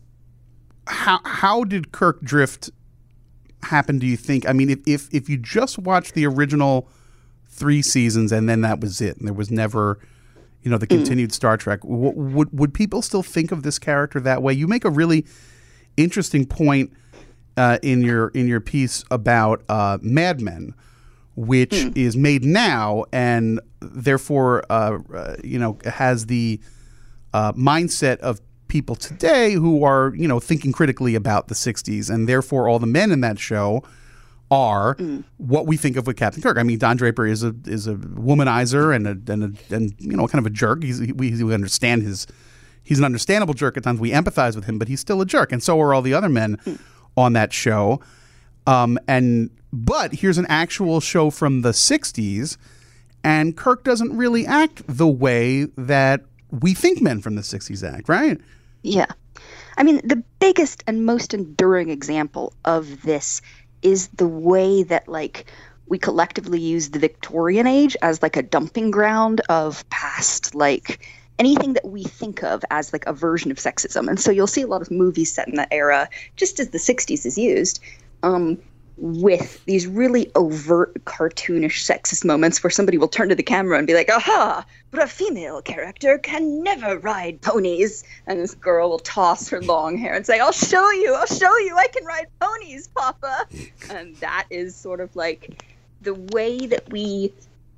[SPEAKER 6] how how did Kirk drift happen, do you think? I mean, if, if, if you just watched the original three seasons and then that was it, and there was never, you know, the continued mm. Star Trek, w- would would people still think of this character that way? You make a really interesting point Uh, in your in your piece about uh, Mad Men, which mm. is made now and therefore uh, uh, you know has the uh, mindset of people today who are you know thinking critically about the sixties, and therefore all the men in that show are mm. what we think of with Captain Kirk. I mean, Don Draper is a is a womanizer and a, and a, and you know kind of a jerk. He's, we, we understand his he's an understandable jerk at times. We empathize with him, but he's still a jerk, and so are all the other men. Mm. on that show. Um, and but here's an actual show from the sixties, and Kirk doesn't really act the way that we think men from the sixties act, right?
[SPEAKER 10] Yeah. I mean, the biggest and most enduring example of this is the way that, like, we collectively use the Victorian age as, like, a dumping ground of past, like, anything that we think of as like a version of sexism. And so you'll see a lot of movies set in that era, just as the sixties is used, um, with these really overt cartoonish sexist moments where somebody will turn to the camera and be like, aha, but a female character can never ride ponies. And this girl will toss her long hair and say, I'll show you, I'll show you, I can ride ponies, Papa. And that is sort of like the way that we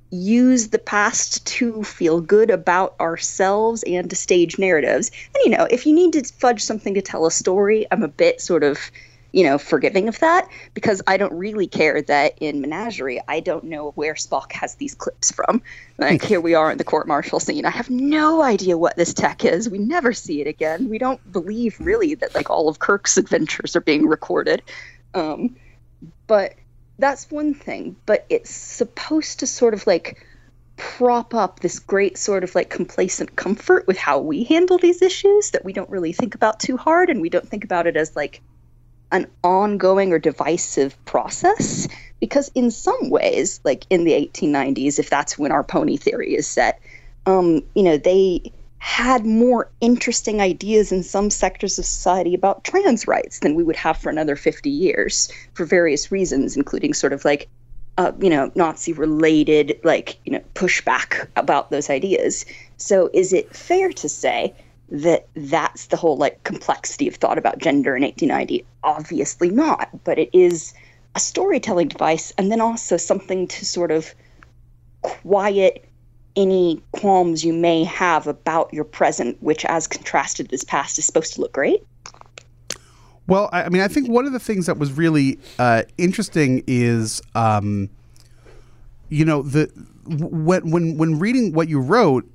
[SPEAKER 10] use the past to feel good about ourselves and to stage narratives. And, you know, if you need to fudge something to tell a story, I'm a bit sort of, you know, forgiving of that, because I don't really care that in Menagerie, I don't know where Spock has these clips from. Like, here we are in the court-martial scene. I have no idea what this tech is. We never see it again. We don't believe, really, that, like, all of Kirk's adventures are being recorded. Um, but that's one thing, but it's supposed to sort of like prop up this great sort of like complacent comfort with how we handle these issues that we don't really think about too hard, and we don't think about it as like an ongoing or divisive process, because in some ways, like in the eighteen nineties, if that's when our pony theory is set, um, you know, they had more interesting ideas in some sectors of society about trans rights than we would have for another fifty years for various reasons, including sort of like, uh, you know, Nazi-related, like, you know, pushback about those ideas. So is it fair to say that that's the whole, like, complexity of thought about gender in eighteen ninety? Obviously not, but it is a storytelling device, and then also something to sort of quiet any qualms you may have about your present, which, as contrasted to this past, is supposed to look great.
[SPEAKER 6] Well, I mean, I think one of the things that was really uh, interesting is, um, you know, the when when when reading what you wrote,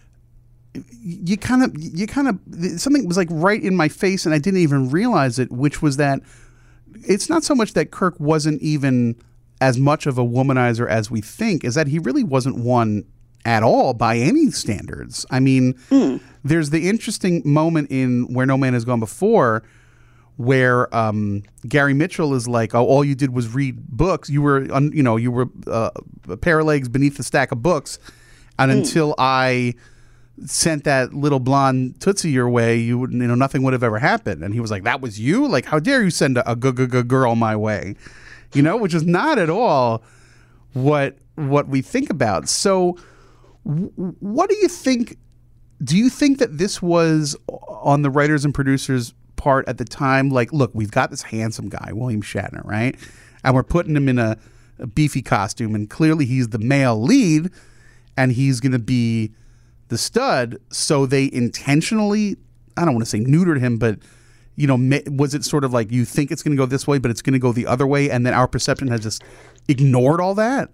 [SPEAKER 6] you kind of you kind of something was like right in my face, and I didn't even realize it, which was that it's not so much that Kirk wasn't even as much of a womanizer as we think, is that he really wasn't one at all by any standards. I mean, mm. there's the interesting moment in Where No Man Has Gone Before where um, Gary Mitchell is like, oh, all you did was read books. You were, un, you know, you were uh, a pair of legs beneath a stack of books. And mm. until I sent that little blonde Tootsie your way, you would, you know, nothing would have ever happened. And he was like, that was you? Like, how dare you send a, a g- g- g- girl my way? You know, which is not at all what what we think about. So w- what do you think? Do you think that this was on the writers and producers' part at the time? Like, look, we've got this handsome guy, William Shatner, right? And we're putting him in a, a beefy costume, and clearly he's the male lead, and he's going to be the stud. So they intentionally, I don't want to say neutered him, but you know, was it sort of like you think it's going to go this way, but it's going to go the other way, and then our perception has just ignored all that?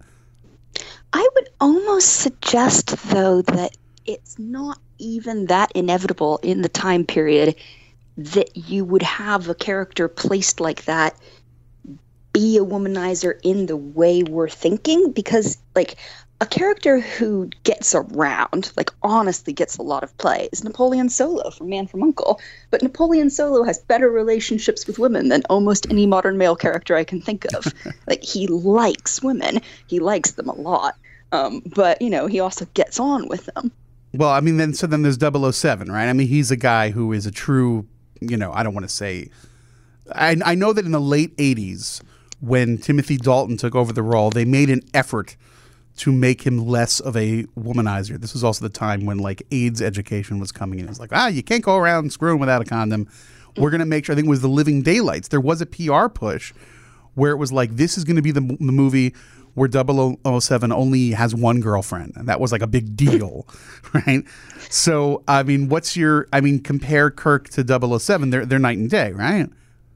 [SPEAKER 10] I would almost suggest, though, that it's not even that inevitable in the time period that you would have a character placed like that be a womanizer in the way we're thinking, because, like, a character who gets around, like honestly gets a lot of play, is Napoleon Solo from Man from U N C L E. But Napoleon Solo has better relationships with women than almost any modern male character I can think of. Like, he likes women. He likes them a lot. Um, but, you know, he also gets on with them.
[SPEAKER 6] Well, I mean, then so then there's double oh seven, right? I mean, he's a guy who is a true, you know, I don't want to say... I, I know that in the late eighties, when Timothy Dalton took over the role, they made an effort to make him less of a womanizer. This was also the time when, like, AIDS education was coming in. It was like, ah, you can't go around screwing without a condom. We're going to make sure, I think it was The Living Daylights. There was a P R push where it was like, this is going to be the, the movie where double oh seven only has one girlfriend. And that was like a big deal, right? So, I mean, what's your, I mean, compare Kirk to double oh seven. They're, they're night and day, right?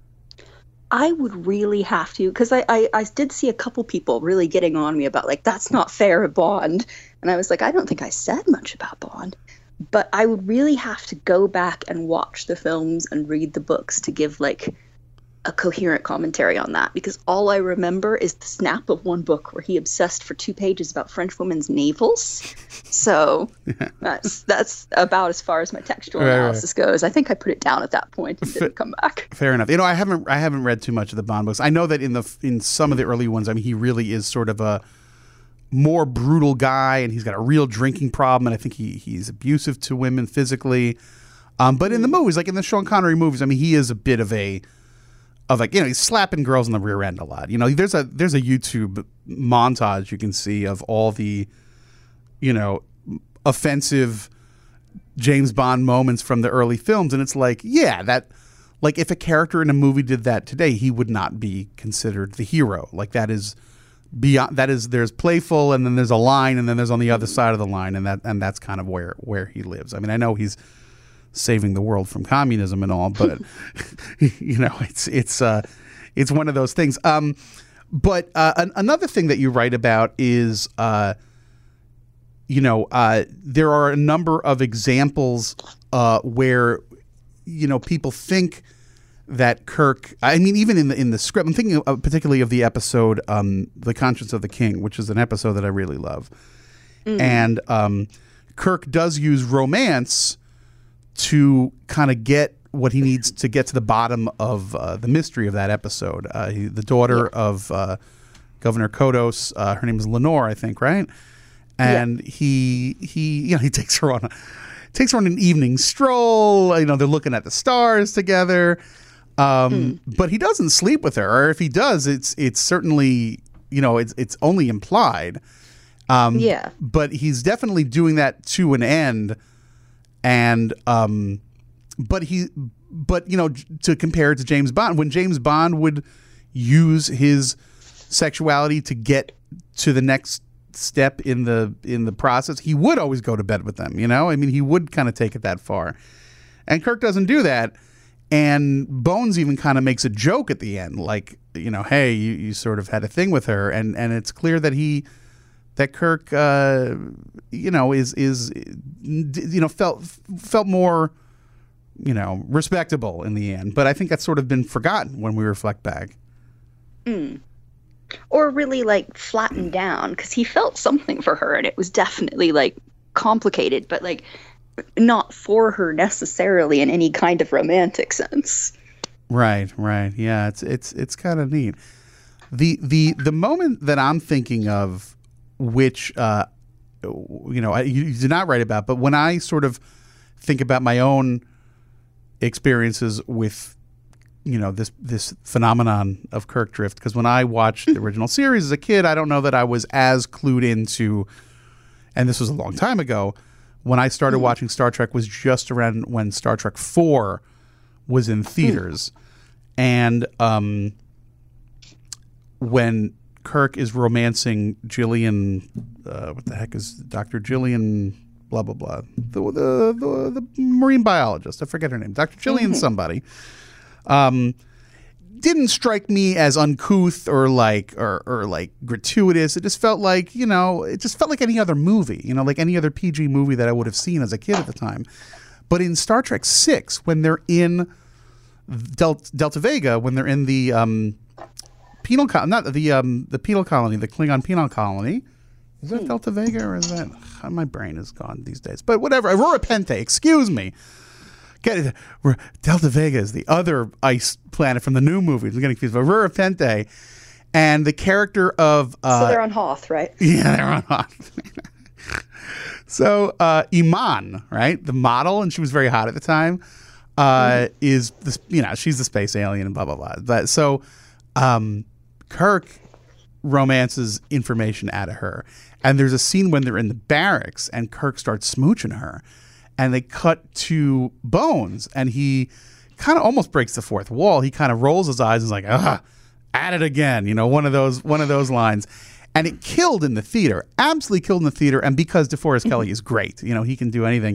[SPEAKER 10] I would really have to, because I, I, I did see a couple people really getting on me about, like, that's not fair, Bond. And I was like, I don't think I said much about Bond. But I would really have to go back and watch the films and read the books to give, like, a coherent commentary on that. Because all I remember is the snap of one book where he obsessed for two pages about French women's navels. So yeah. that's that's about as far as my textual right, analysis right. goes. I think I put it down at that point and didn't come back.
[SPEAKER 6] Fair enough. You know, I haven't I haven't read too much of the Bond books. I know that in the in some of the early ones, I mean, he really is sort of a more brutal guy, and he's got a real drinking problem, and I think he he's abusive to women physically. Um, but in the movies, like in the Sean Connery movies, I mean, he is a bit of a of like, you know, he's slapping girls in the rear end a lot. You know, there's a there's a YouTube montage you can see of all the, you know, offensive James Bond moments from the early films, and it's like, yeah, that, like, if a character in a movie did that today, he would not be considered the hero. Like, that is beyond, that is, there's playful, and then there's a line, and then there's on the other side of the line, and that and that's kind of where where he lives. I mean, I know he's saving the world from communism and all, but you know, it's it's uh, it's one of those things. Um, but uh, an, another thing that you write about is, uh, you know, uh, there are a number of examples uh, where, you know, people think that Kirk. I mean, even in the in the script, I'm thinking of, particularly of the episode um, "The Conscience of the King," which is an episode that I really love. Mm. And um, Kirk does use romance to kind of get what he needs to get to the bottom of uh, the mystery of that episode. Uh, he, the daughter yeah. of uh, Governor Kodos, uh, her name is Lenore, I think, right? And yeah. he he you know he takes her on a, takes her on an evening stroll. You know, they're looking at the stars together. Um, mm. But he doesn't sleep with her, or if he does, it's it's certainly you know it's it's only implied. Um,
[SPEAKER 10] yeah.
[SPEAKER 6] But he's definitely doing that to an end, and um, but he but you know to compare it to James Bond, when James Bond would use his sexuality to get to the next step in the in the process, he would always go to bed with them. You know, I mean, he would kind of take it that far, and Kirk doesn't do that. And Bones even kind of makes a joke at the end, like, you know, hey, you, you sort of had a thing with her, and and it's clear that he that Kirk, uh, you know, is is you know felt felt more, you know, respectable in the end. But I think that's sort of been forgotten when we reflect back.
[SPEAKER 10] Mm. Or really like flattened down, because he felt something for her, and it was definitely like complicated, but like not for her necessarily in any kind of romantic sense.
[SPEAKER 6] Right, right, yeah, it's it's it's kind of neat. The the the moment that I'm thinking of, which uh, you know, I, you, you did not write about, but when I sort of think about my own experiences with, you know, this this phenomenon of Kirk drift, because when I watched the original series as a kid, I don't know that I was as clued into, and this was a long time ago, when I started mm-hmm. watching Star Trek was just around when Star Trek four was in theaters. Mm. And um, when Kirk is romancing Jillian, uh, what the heck is Doctor Jillian, blah, blah, blah, the, the, the, the marine biologist, I forget her name, Doctor Jillian mm-hmm. somebody, um, didn't strike me as uncouth or like or, or like gratuitous. It just felt like, you know, it just felt like any other movie, you know, like any other P G movie that I would have seen as a kid at the time. But in Star Trek six, when they're in Del- Delta Vega, when they're in the um, penal co- not the um, the penal colony, the Klingon penal colony, is that Delta Vega or is that ugh, my brain is gone these days? But whatever, Aurora Pente, excuse me. Get it. Delta Vega is the other ice planet from the new movies. I'm getting confused. Aurora Pente, and the character of uh,
[SPEAKER 10] so they're on Hoth, right?
[SPEAKER 6] Yeah, they're on Hoth. So uh, Iman, right, the model, and she was very hot at the time, uh, mm-hmm. is this, you know, she's the space alien and blah blah blah. But so um, Kirk romances information out of her, and there's a scene when they're in the barracks, and Kirk starts smooching her. And they cut to Bones, and he kind of almost breaks the fourth wall. He kind of rolls his eyes and is like, "Ah, at it again," you know, one of those one of those lines. And it killed in the theater, absolutely killed in the theater. And because DeForest Kelley is great, you know, he can do anything.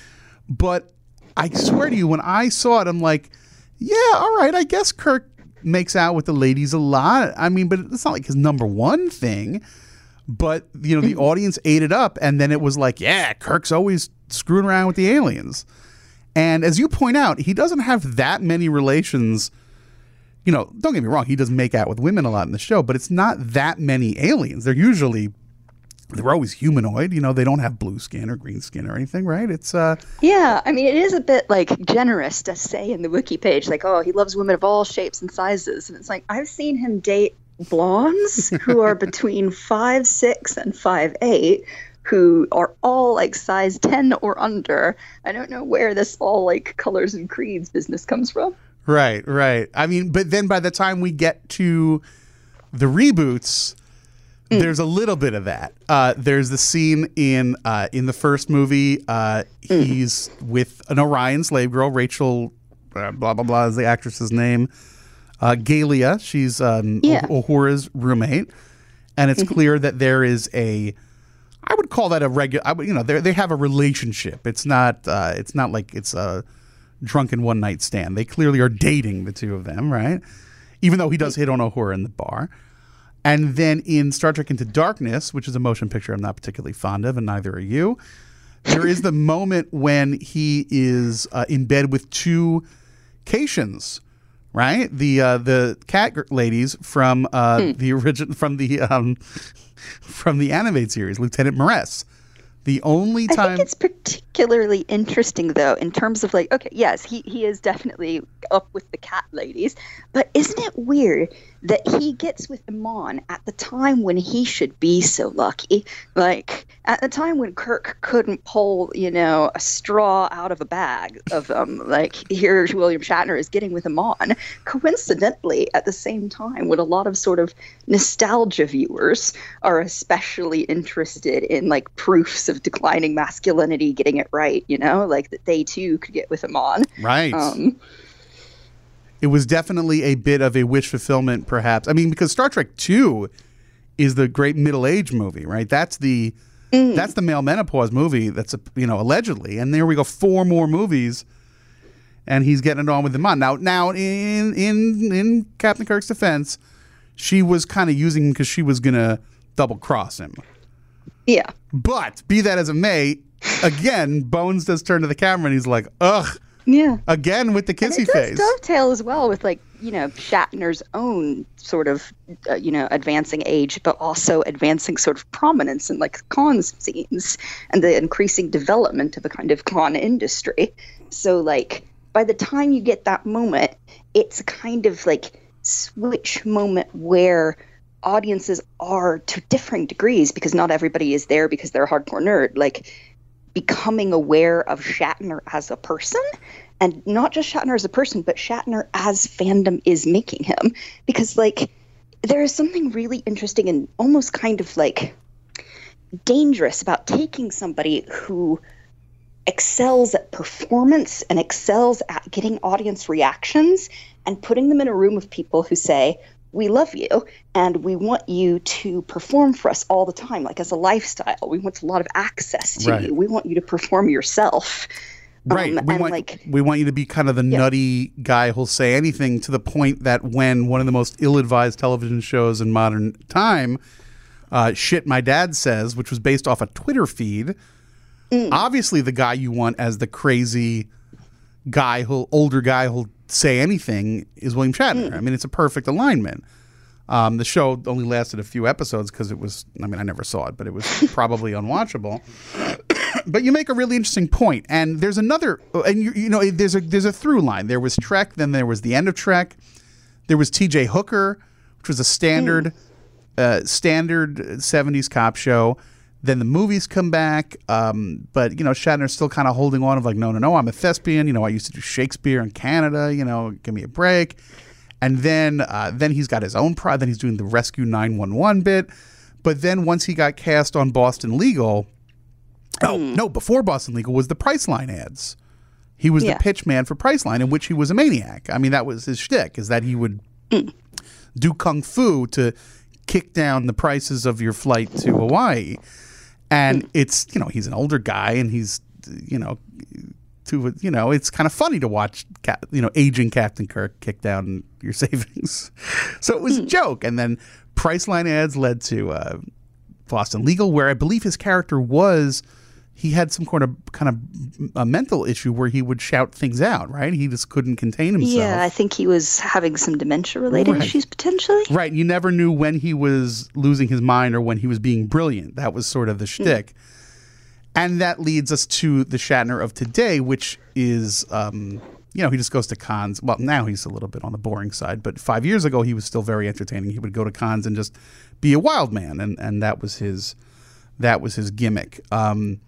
[SPEAKER 6] But I swear to you, when I saw it, I'm like, yeah, all right, I guess Kirk makes out with the ladies a lot. I mean, but it's not like his number one thing. But, you know, the audience ate it up, and then it was like, yeah, Kirk's always screwing around with the aliens. And as you point out, he doesn't have that many relations. You know, don't get me wrong, he does make out with women a lot in the show, but it's not that many aliens. They're usually, they're always humanoid. You know, they don't have blue skin or green skin or anything, right? It's uh
[SPEAKER 10] yeah, I mean, it is a bit like generous to say in the wiki page, like, oh, he loves women of all shapes and sizes. And it's like, I've seen him date blondes who are between five six and five eight, who are all like size ten or under. I don't know where this all like colors and creeds business comes from.
[SPEAKER 6] Right, right. I mean, but then by the time we get to the reboots, mm. there's a little bit of that. Uh, there's the scene in uh, in the first movie. Uh, mm. He's with an Orion slave girl, Rachel, uh, blah blah blah is the actress's name. Uh, Galia, she's um, yeah. Uhura's roommate, and it's mm-hmm. clear that there is a, I would call that a regular, you know, they they have a relationship. It's not, uh, it's not like it's a drunken one night stand. They clearly are dating, the two of them, right? Even though he does hit on Uhura in the bar. And then in Star Trek Into Darkness, which is a motion picture I'm not particularly fond of, and neither are you, there is the moment when he is uh, in bed with two Caitians. right? The uh, the cat gr- ladies from uh,
[SPEAKER 10] Hmm.
[SPEAKER 6] the origin from the um, from the animated series, Lieutenant Moress. The only
[SPEAKER 10] I
[SPEAKER 6] time
[SPEAKER 10] think it's particularly interesting, though, in terms of like, okay, yes, he, he is definitely up with the cat ladies, but isn't it weird that he gets with Iman at the time when he should be so lucky? Like, at the time when Kirk couldn't pull, you know, a straw out of a bag of them, um, like, here William Shatner is getting with Iman. Coincidentally, at the same time, when a lot of sort of nostalgia viewers are especially interested in, like, proofs of declining masculinity getting it right, you know, like that they too could get with Iman.
[SPEAKER 6] Right.
[SPEAKER 10] Um,
[SPEAKER 6] it was definitely a bit of a wish fulfillment, perhaps. I mean, because Star Trek two is the great middle age movie, right? That's the mm. that's the male menopause movie. That's a, you know, allegedly, and there we go, four more movies, and he's getting it on with Iman. Now, now in in in Captain Kirk's defense, she was kind of using him because she was gonna double cross him.
[SPEAKER 10] Yeah.
[SPEAKER 6] But be that as it may, again, Bones does turn to the camera and he's like, ugh.
[SPEAKER 10] Yeah.
[SPEAKER 6] Again with the kissy
[SPEAKER 10] and it
[SPEAKER 6] face.
[SPEAKER 10] Does dovetail as well with, like, you know, Shatner's own sort of, uh, you know, advancing age, but also advancing sort of prominence in, like, con scenes and the increasing development of a kind of con industry. So, like, by the time you get that moment, it's a kind of, like, switch moment where audiences are, to differing degrees, because not everybody is there because they're a hardcore nerd, like, becoming aware of Shatner as a person, and not just Shatner as a person, but Shatner as fandom is making him. Because, like, there is something really interesting and almost kind of, like, dangerous about taking somebody who excels at performance and excels at getting audience reactions and putting them in a room of people who say, we love you and we want you to perform for us all the time, like as a lifestyle. We want a lot of access to
[SPEAKER 6] right.
[SPEAKER 10] you. We want you to perform yourself.
[SPEAKER 6] Right.
[SPEAKER 10] Um,
[SPEAKER 6] we
[SPEAKER 10] and
[SPEAKER 6] want
[SPEAKER 10] like,
[SPEAKER 6] we want you to be kind of the
[SPEAKER 10] yeah.
[SPEAKER 6] nutty guy who'll say anything, to the point that when one of the most ill-advised television shows in modern time, uh, Shit My Dad Says, which was based off a Twitter feed, mm. obviously the guy you want as the crazy guy, who older guy who'll say anything, is William Shatner. Mm. I mean, it's a perfect alignment. Um, the show only lasted a few episodes because it was, I mean, I never saw it, but it was probably unwatchable. But you make a really interesting point. And there's another, and you, you know, there's a there's a through line. There was Trek, then there was the end of Trek. There was T J Hooker, which was a standard, mm. uh, standard seventies cop show. Then the movies come back, um, but, you know, Shatner's still kind of holding on of like, no, no, no, I'm a thespian. You know, I used to do Shakespeare in Canada. You know, give me a break. And then uh, then he's got his own pride. Then he's doing the Rescue nine one one bit. But then once he got cast on Boston Legal, oh, mm. no, before Boston Legal was the Priceline ads. He was
[SPEAKER 10] yeah.
[SPEAKER 6] the pitch man for Priceline, in which he was a maniac. I mean, that was his shtick, is that he would mm. do kung fu to kick down the prices of your flight to Hawaii. And mm. it's, you know, he's an older guy and he's, you know, to, you know, it's kind of funny to watch, you know, aging Captain Kirk kick down your savings. So it was mm. a joke. And then Priceline ads led to uh, Boston Legal, where I believe his character was, he had some kind of kind of a mental issue where he would shout things out, right? He just couldn't contain himself.
[SPEAKER 10] Yeah, I think he was having some dementia-related
[SPEAKER 6] right.
[SPEAKER 10] issues potentially.
[SPEAKER 6] Right. You never knew when he was losing his mind or when he was being brilliant. That was sort of the shtick. Mm. And that leads us to the Shatner of today, which is, um, you know, he just goes to cons. Well, now he's a little bit on the boring side, but five years ago he was still very entertaining. He would go to cons and just be a wild man, and, and that was his that was his gimmick. Um,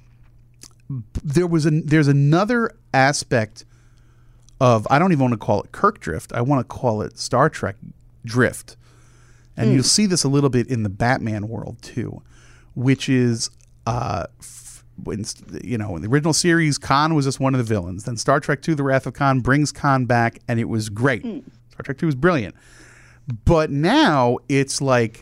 [SPEAKER 6] there was a there's another aspect of, I don't even want to call it Kirk drift. I want to call it Star Trek drift, and mm. you'll see this a little bit in the Batman world too, which is. Uh, When, you know, in the original series, Khan was just one of the villains. Then Star Trek two, The Wrath of Khan, brings Khan back, and it was great. Mm. Star Trek two was brilliant. But now it's like,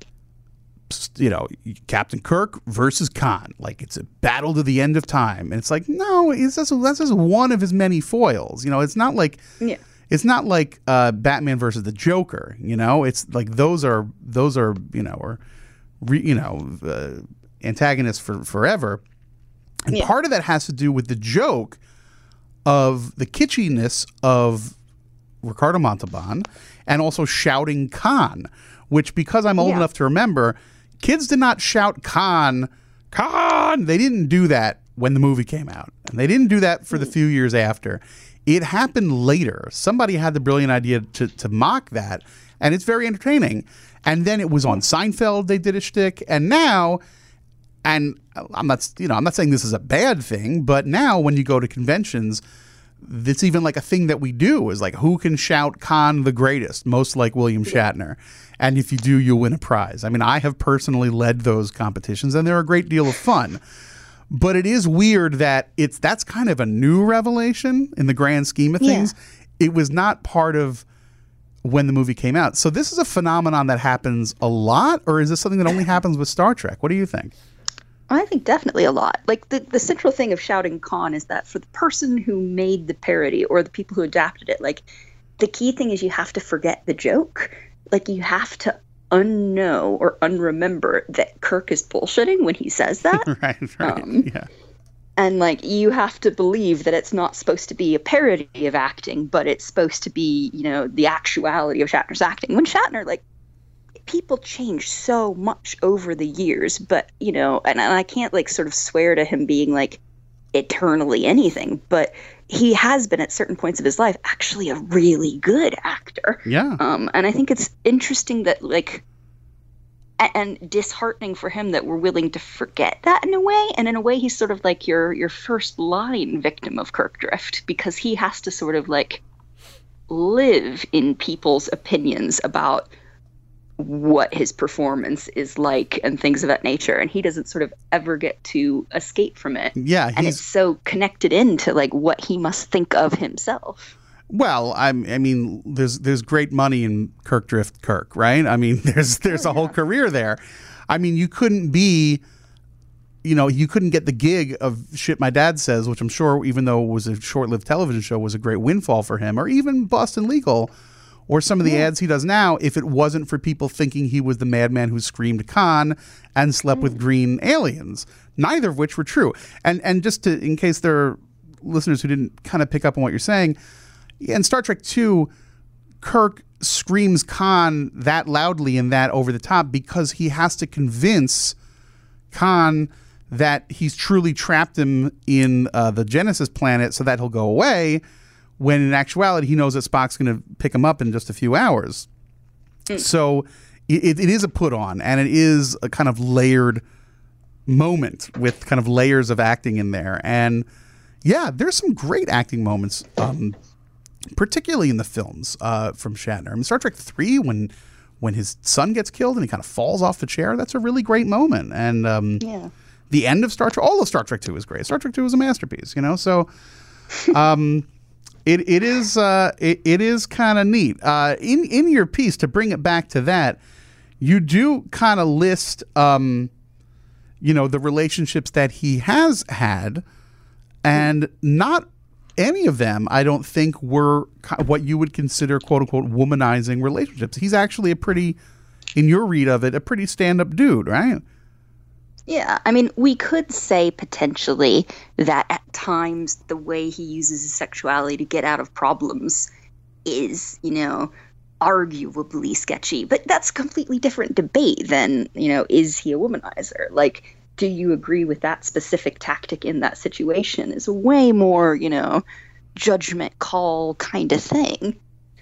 [SPEAKER 6] you know, Captain Kirk versus Khan. Like, it's a battle to the end of time. And it's like, no, it's just, that's just one of his many foils. You know, it's not like... Yeah. It's not like uh, Batman versus the Joker, you know? It's like those are, those are you know, or, re, you know, uh, antagonists for forever. And yeah. part of that has to do with the joke of the kitschiness of Ricardo Montalban, and also shouting Khan, which, because I'm old
[SPEAKER 10] Yeah.
[SPEAKER 6] enough to remember, kids did not shout Khan, Khan. They didn't do that when the movie came out. And they didn't do that for the few years after. It happened later. Somebody had the brilliant idea to, to mock that, and it's very entertaining. And then it was on Seinfeld, they did a shtick, and now, and I'm not, you know, I'm not saying this is a bad thing, but now when you go to conventions, it's even like a thing that we do is like, who can shout Khan the greatest, most like William Shatner? And if you do, you'll win a prize. I mean, I have personally led those competitions, and they're a great deal of fun. But it is weird that it's that's kind of a new revelation in the grand scheme of things. Yeah. It was not part of when the movie came out. So this is a phenomenon that happens a lot, or is this something that only happens with Star Trek? What do you think?
[SPEAKER 10] I think definitely a lot. Like the, the central thing of shouting Khan is that for the person who made the parody or the people who adapted it, like the key thing is you have to forget the joke. Like you have to unknow or unremember that Kirk is bullshitting when he says that.
[SPEAKER 6] right, right.
[SPEAKER 10] Um,
[SPEAKER 6] yeah.
[SPEAKER 10] And like you have to believe that it's not supposed to be a parody of acting, but it's supposed to be, you know, the actuality of Shatner's acting. When Shatner, like, people change so much over the years, but, you know, and, and I can't like sort of swear to him being like eternally anything, but he has been at certain points of his life actually a really good actor.
[SPEAKER 6] Yeah.
[SPEAKER 10] Um, and I think it's interesting that like, and disheartening for him that we're willing to forget that in a way. And in a way, he's sort of like your your first line victim of Kirk drift, because he has to sort of like live in people's opinions about what his performance is like and things of that nature. And he doesn't sort of ever get to escape from it.
[SPEAKER 6] Yeah.
[SPEAKER 10] And it's so connected into like what he must think of himself.
[SPEAKER 6] Well, I'm, I mean, there's there's great money in Kirk Drift Kirk, right? I mean, there's there's
[SPEAKER 10] oh,
[SPEAKER 6] a whole
[SPEAKER 10] yeah.
[SPEAKER 6] career there. I mean, you couldn't be, you know, you couldn't get the gig of Shit My Dad Says, which I'm sure, even though it was a short-lived television show, was a great windfall for him, or even Boston Legal, or some of the yeah. ads he does now, if it wasn't for people thinking he was the madman who screamed Khan and slept mm. with green aliens, neither of which were true. And and just to, in case there are listeners who didn't kind of pick up on what you're saying, in Star Trek two, Kirk screams Khan that loudly and that over the top because he has to convince Khan that he's truly trapped him in uh, the Genesis planet so that he'll go away, when in actuality he knows that Spock's going to pick him up in just a few hours. Mm. So it, it is a put on, and it is a kind of layered moment with kind of layers of acting in there. And yeah, there's some great acting moments, um, particularly in the films uh, from Shatner. I mean, Star Trek three, when when his son gets killed and he kind of falls off the chair, that's a really great moment. And um,
[SPEAKER 10] yeah.
[SPEAKER 6] the end of Star Trek, all of Star Trek two is great. Star Trek two is a masterpiece, you know. So um, it it is uh, it, it is kind of neat. Uh, in in your piece, to bring it back to that, you do kind of list, um, you know, the relationships that he has had, and not any of them, I don't think, were what you would consider "quote unquote" womanizing relationships. He's actually a pretty, in your read of it, a pretty stand-up dude, right?
[SPEAKER 10] Yeah, I mean, we could say potentially that at times the way he uses his sexuality to get out of problems is, you know, arguably sketchy. But that's a completely different debate than, you know, is he a womanizer? Like, do you agree with that specific tactic in that situation is a way more, you know, judgment call kind of thing.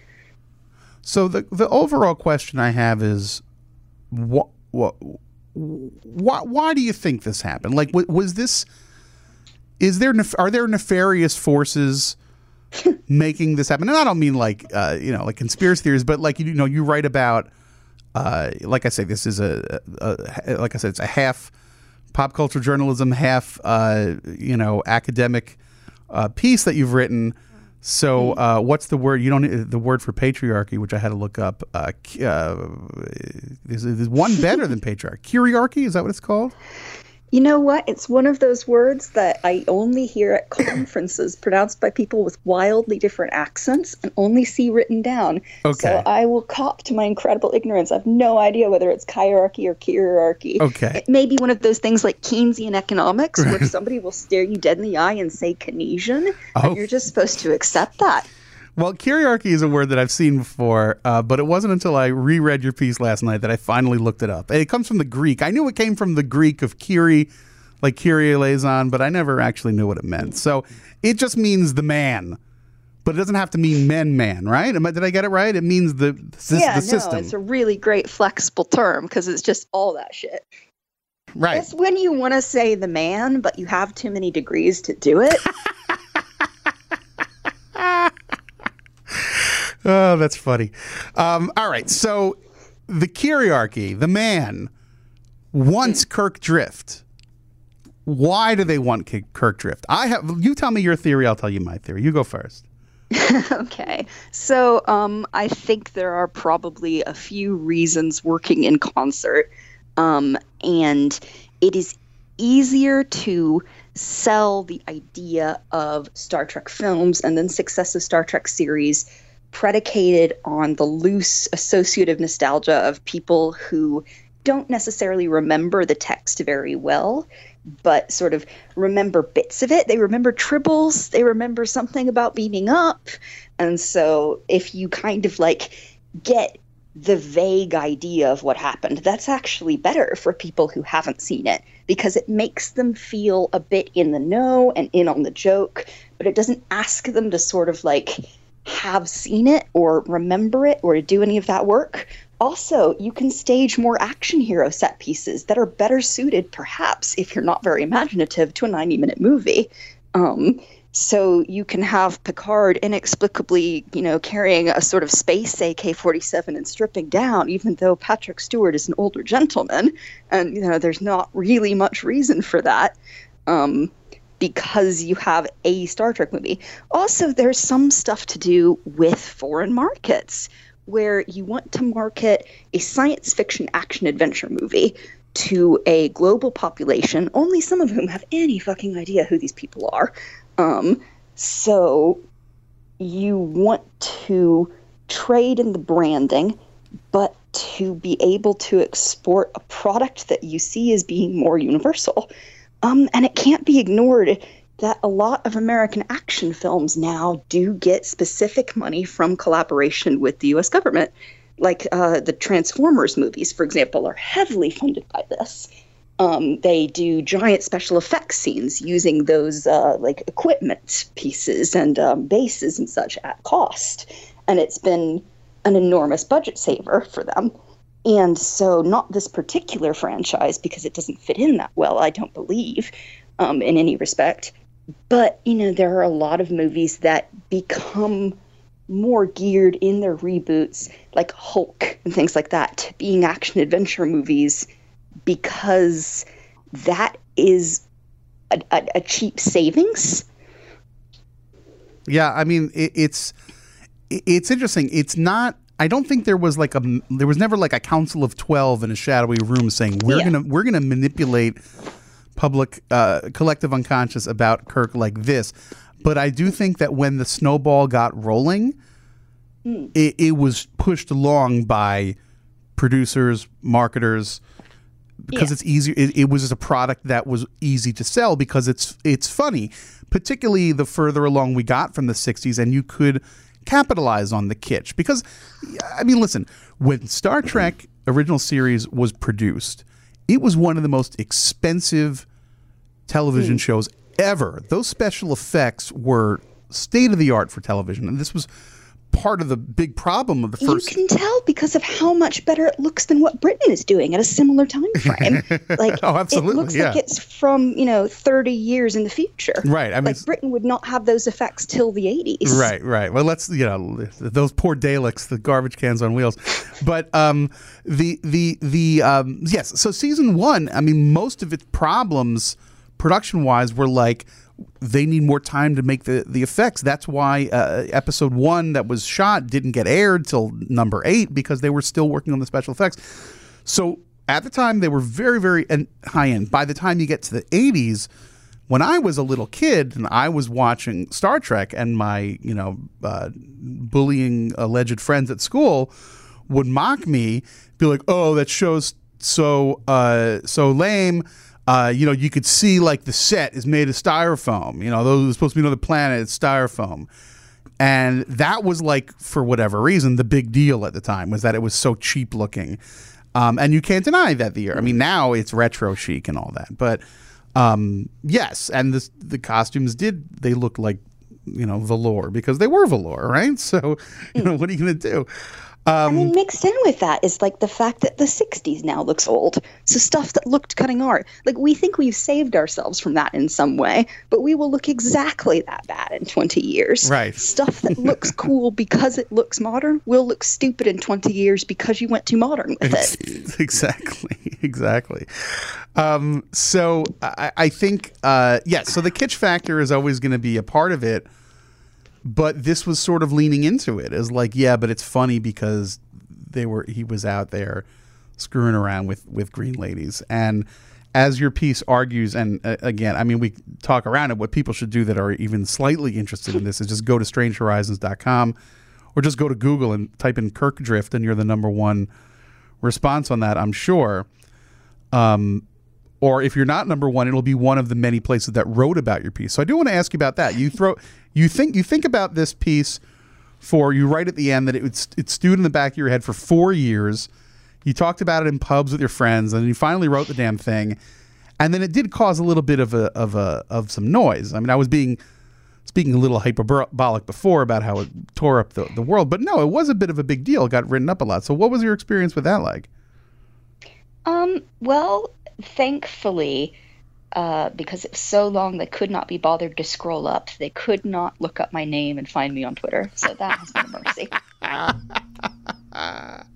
[SPEAKER 6] So the the overall question I have is, what what why why do you think this happened? Like, was, was this? Is there are there nefarious forces making this happen? And I don't mean like uh, you know like conspiracy theories, but like you know you write about, uh, like I say, this is a, a, a like I said, it's a half pop culture journalism, half uh, you know academic uh, piece that you've written. So uh, what's the word? You don't the word for patriarchy, which I had to look up. Uh, uh, there's, there's one better than patriarchy. Kyriarchy, is that what it's called?
[SPEAKER 10] You know what? It's one of those words that I only hear at conferences pronounced by people with wildly different accents and only see written down.
[SPEAKER 6] Okay.
[SPEAKER 10] So I will cop to my incredible ignorance. I have no idea whether it's hierarchy or kyriarchy.
[SPEAKER 6] Okay.
[SPEAKER 10] It may be one of those things like Keynesian economics where somebody will stare you dead in the eye and say Keynesian,
[SPEAKER 6] oh.
[SPEAKER 10] and you're just supposed to accept that.
[SPEAKER 6] Well, Kyriarchy is a word that I've seen before, uh, but it wasn't until I reread your piece last night that I finally looked it up. It comes from the Greek. I knew it came from the Greek of Kyrie, like Kyrie eleison, but I never actually knew what it meant. So it just means the man, but it doesn't have to mean men, man, right? Am I, did I get it right? It means the, the,
[SPEAKER 10] yeah,
[SPEAKER 6] the system.
[SPEAKER 10] no, it's a really great flexible term because it's just all that shit.
[SPEAKER 6] Right.
[SPEAKER 10] It's when you want to say the man, but you have too many degrees to do it.
[SPEAKER 6] Oh, that's funny. Um, all right. So the Kyriarchy, the man, wants Kirk Drift. Why do they want K- Kirk Drift? I have. You tell me your theory. I'll tell you my theory. You go first.
[SPEAKER 10] Okay. So um, I think there are probably a few reasons working in concert. Um, and it is easier to sell the idea of Star Trek films and then successive Star Trek series predicated on the loose associative nostalgia of people who don't necessarily remember the text very well, but sort of remember bits of it. They remember tribbles. They remember something about beaming up. And so if you kind of like get the vague idea of what happened, that's actually better for people who haven't seen it because it makes them feel a bit in the know and in on the joke, but it doesn't ask them to sort of like have seen it or remember it or do any of that work. Also, you can stage more action hero set pieces that are better suited, perhaps, if you're not very imaginative, to a ninety-minute movie. Um, so you can have Picard inexplicably, you know, carrying a sort of space A K forty-seven and stripping down, even though Patrick Stewart is an older gentleman. And, you know, there's not really much reason for that. Um, because you have a Star Trek movie. Also, there's some stuff to do with foreign markets where you want to market a science fiction action adventure movie to a global population, only some of whom have any fucking idea who these people are. Um, so you want to trade in the branding, but to be able to export a product that you see as being more universal. Um, and it can't be ignored that a lot of American action films now do get specific money from collaboration with the U S government. Like uh, the Transformers movies, for example, are heavily funded by this. Um, they do giant special effects scenes using those uh, like equipment pieces and um, bases and such at cost. And it's been an enormous budget saver for them. And so not this particular franchise, because it doesn't fit in that well, I don't believe, um, in any respect. But, you know, there are a lot of movies that become more geared in their reboots, like Hulk and things like that, to being action-adventure movies because that is a, a, a cheap savings.
[SPEAKER 6] Yeah, I mean, it, it's it's interesting. It's not... I don't think there was like a there was never like a council of twelve in a shadowy room saying we're yeah. gonna we're gonna manipulate public uh, collective unconscious about Kirk like this. But I do think that when the snowball got rolling, mm. it, it was pushed along by producers, marketers, because yeah. it's easier. It, it was a product that was easy to sell because it's it's funny, particularly the further along we got from the sixties, and you could capitalize on the kitsch. Because, I mean, listen, when Star Trek original series was produced, it was one of the most expensive television mm. shows ever. Those special effects were state-of-the-art for television, and this was part of the big problem of the first...
[SPEAKER 10] You can tell because of how much better it looks than what Britain is doing at a similar time frame. Like,
[SPEAKER 6] oh, absolutely.
[SPEAKER 10] It looks
[SPEAKER 6] yeah.
[SPEAKER 10] like it's from, you know, thirty years in the future.
[SPEAKER 6] Right. I mean,
[SPEAKER 10] like, Britain would not have those effects till the eighties.
[SPEAKER 6] Right, right. Well, let's, you know, those poor Daleks, the garbage cans on wheels. But um, the, the, the, um, yes, so season one, I mean, most of its problems, production-wise, were like, they need more time to make the, the effects. That's why uh, episode one that was shot didn't get aired till number eight because they were still working on the special effects. So at the time, they were very, very high end. By the time you get to the eighties, when I was a little kid and I was watching Star Trek and my, you know, uh, bullying alleged friends at school would mock me, be like, oh, that show's so uh, so lame. Uh, you know, you could see like the set is made of styrofoam. You know, those are supposed to be another planet. It's styrofoam. And that was like, for whatever reason, the big deal at the time was that it was so cheap looking. Um, and you can't deny that the year. I mean, now it's retro chic and all that. But um, yes, and the, the costumes did, they looked like, you know, velour because they were velour, right? So, you know, what are you going to do? Um,
[SPEAKER 10] I mean, mixed in with that is like the fact that the sixties now looks old. So stuff that looked cutting art. Like, we think we've saved ourselves from that in some way, but we will look exactly that bad in twenty years.
[SPEAKER 6] Right.
[SPEAKER 10] Stuff that looks cool because it looks modern will look stupid in twenty years because you went too modern with it.
[SPEAKER 6] Exactly. Exactly. Um, so I, I think, uh, yes, yeah, so the kitsch factor is always going to be a part of it. But this was sort of leaning into it as like, yeah, but it's funny because they were he was out there screwing around with, with green ladies. And as your piece argues, and uh, again, I mean, we talk around it, what people should do that are even slightly interested in this is just go to strange horizons dot com or just go to Google and type in Kirk Drift, and you're the number one response on that, I'm sure. Um, or if you're not number one, it'll be one of the many places that wrote about your piece. So I do want to ask you about that. You throw... You think you think about this piece for, you write at the end that it, it's, it stewed in the back of your head for four years. You talked about it in pubs with your friends, and you finally wrote the damn thing. And then it did cause a little bit of a of a of some noise. I mean, I was being speaking a little hyperbolic before about how it tore up the, the world, but no, it was a bit of a big deal. It got written up a lot. So what was your experience with that like?
[SPEAKER 10] Um. Well, thankfully. Uh, because it was so long they could not be bothered to scroll up. They could not look up my name and find me on Twitter. So that has been a mercy.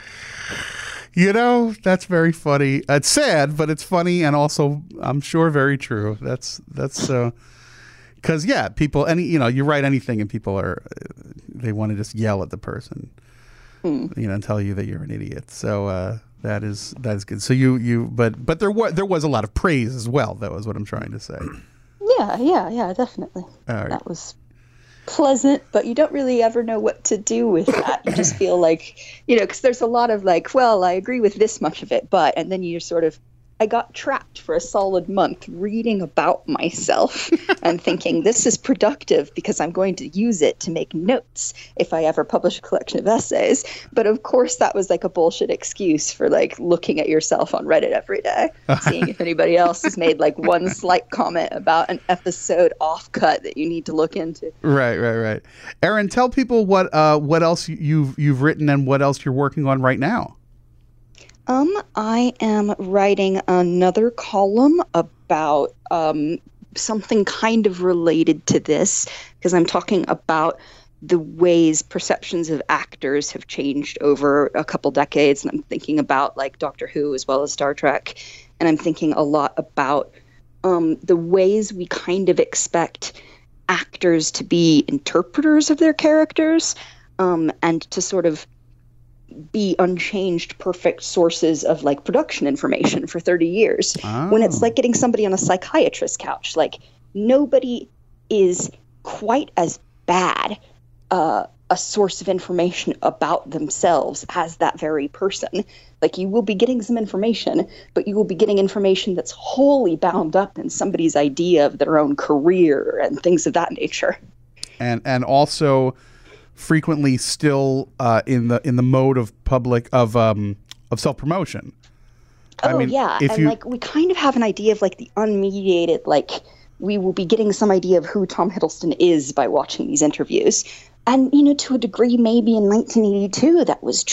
[SPEAKER 6] You know, that's very funny. It's sad, but it's funny, and also, I'm sure, very true. That's that's so. Uh, because yeah, people, any you know, you write anything, and people are they want to just yell at the person, mm. you know, and tell you that you're an idiot. So. Uh, That is that is good. So you you but but there was there was a lot of praise as well. That was what I'm trying to say.
[SPEAKER 10] Yeah, yeah, yeah, definitely.
[SPEAKER 6] Right.
[SPEAKER 10] That was pleasant, but you don't really ever know what to do with that. You just feel like, you know, because there's a lot of like, well, I agree with this much of it, but, and then you're sort of, I got trapped for a solid month reading about myself and thinking this is productive because I'm going to use it to make notes if I ever publish a collection of essays. But of course, that was like a bullshit excuse for like looking at yourself on Reddit every day, seeing if anybody else has made like one slight comment about an episode off cut that you need to look into.
[SPEAKER 6] Right, right, right. Erin, tell people what uh, what else you've you've written and what else you're working on right now.
[SPEAKER 10] Um, I am writing another column about um, something kind of related to this, because I'm talking about the ways perceptions of actors have changed over a couple decades. And I'm thinking about like Doctor Who as well as Star Trek. And I'm thinking a lot about um, the ways we kind of expect actors to be interpreters of their characters, um, and to sort of be unchanged, perfect sources of like production information for thirty years. Oh. When it's like getting somebody on a psychiatrist's couch, like nobody is quite as bad uh, a source of information about themselves as that very person. Like you will be getting some information, but you will be getting information that's wholly bound up in somebody's idea of their own career and things of that nature.
[SPEAKER 6] And and also frequently still uh, in the in the mode of public of um, of self promotion.
[SPEAKER 10] Oh
[SPEAKER 6] I mean,
[SPEAKER 10] yeah,
[SPEAKER 6] if
[SPEAKER 10] and
[SPEAKER 6] you...
[SPEAKER 10] like we kind of have an idea of like the unmediated, like we will be getting some idea of who Tom Hiddleston is by watching these interviews, and you know, to a degree, maybe in nineteen eighty-two that was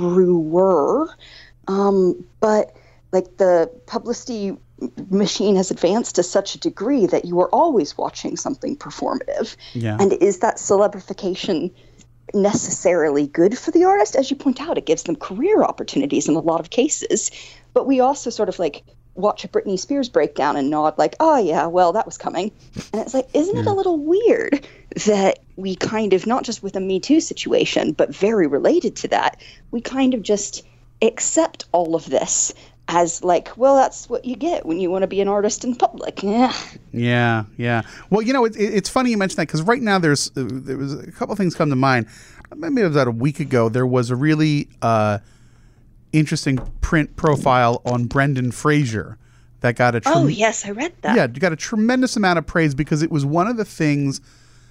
[SPEAKER 10] truer, um, but like the publicity machine has advanced to such a degree that you are always watching something performative.
[SPEAKER 6] Yeah.
[SPEAKER 10] And is that celebrification necessarily good for the artist? As you point out, it gives them career opportunities in a lot of cases. But we also sort of like watch a Britney Spears breakdown and nod like, oh yeah, well, that was coming. And it's like, isn't it a little weird that we kind of, not just with a Me Too situation, but very related to that, we kind of just accept all of this as like, well, that's what you get when you want to be an artist in public. Yeah.
[SPEAKER 6] Yeah, yeah. Well, you know, it, it, it's funny you mention that, because right now there's uh, there was a couple things come to mind. Maybe it was about a week ago. There was a really uh, interesting print profile on Brendan Fraser that got a tre-
[SPEAKER 10] oh yes, I read that.
[SPEAKER 6] Yeah, got a tremendous amount of praise because it was one of the things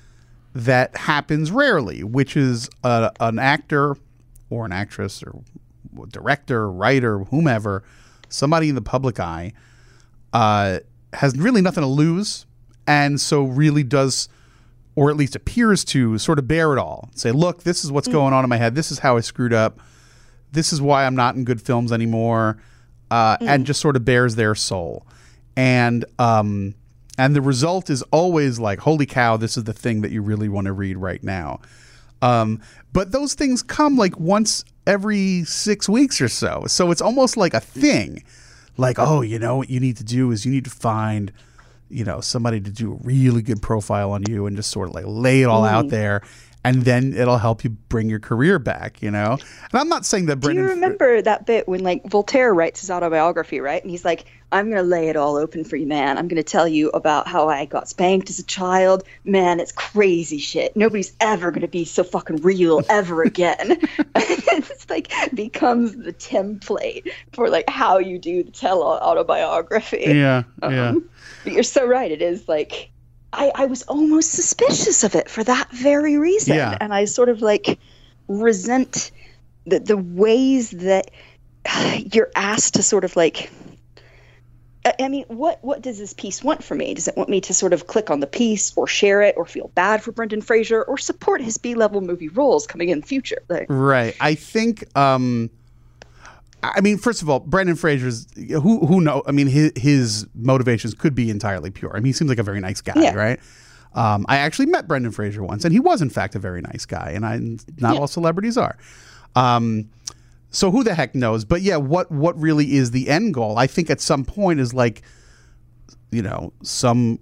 [SPEAKER 6] that happens rarely, which is a, an actor or an actress or director, writer, whomever, somebody in the public eye, uh, has really nothing to lose, and so really does, or at least appears to, sort of bear it all. Say, look, this is what's mm. going on in my head. This is how I screwed up. This is why I'm not in good films anymore, uh, mm. and just sort of bears their soul. And um, and the result is always like, holy cow, this is the thing that you really want to read right now. Um, but those things come like once every six weeks or so. So it's almost like a thing. Like, oh, you know, what you need to do is you need to find, you know, somebody to do a really good profile on you and just sort of like lay it all mm. out there. And then it'll help you bring your career back, you know? And I'm not saying that Brendan...
[SPEAKER 10] Do you remember Fr- that bit when, like, Voltaire writes his autobiography, right? And he's like, I'm going to lay it all open for you, man. I'm going to tell you about how I got spanked as a child. Man, it's crazy shit. Nobody's ever going to be so fucking real ever again. It's, like, becomes the template for, like, how you do the tell autobiography.
[SPEAKER 6] Yeah, um, yeah.
[SPEAKER 10] But you're so right. It is, like... I, I was almost suspicious of it for that very reason.
[SPEAKER 6] Yeah.
[SPEAKER 10] And I sort of like resent the, the ways that you're asked to sort of like, I, I mean, what, what does this piece want from me? Does it want me to sort of click on the piece or share it or feel bad for Brendan Fraser or support his B-level movie roles coming in the future? Like,
[SPEAKER 6] right. I think, um, I mean, first of all, Brendan Fraser's, who who know? I mean, his, his motivations could be entirely pure. I mean, he seems like a very nice guy,
[SPEAKER 10] yeah.
[SPEAKER 6] right? Um, I actually met Brendan Fraser once, and he was, in fact, a very nice guy. And I, not
[SPEAKER 10] yeah.
[SPEAKER 6] all celebrities are. Um, so who the heck knows? But yeah, what what really is the end goal? I think at some point is like, you know, some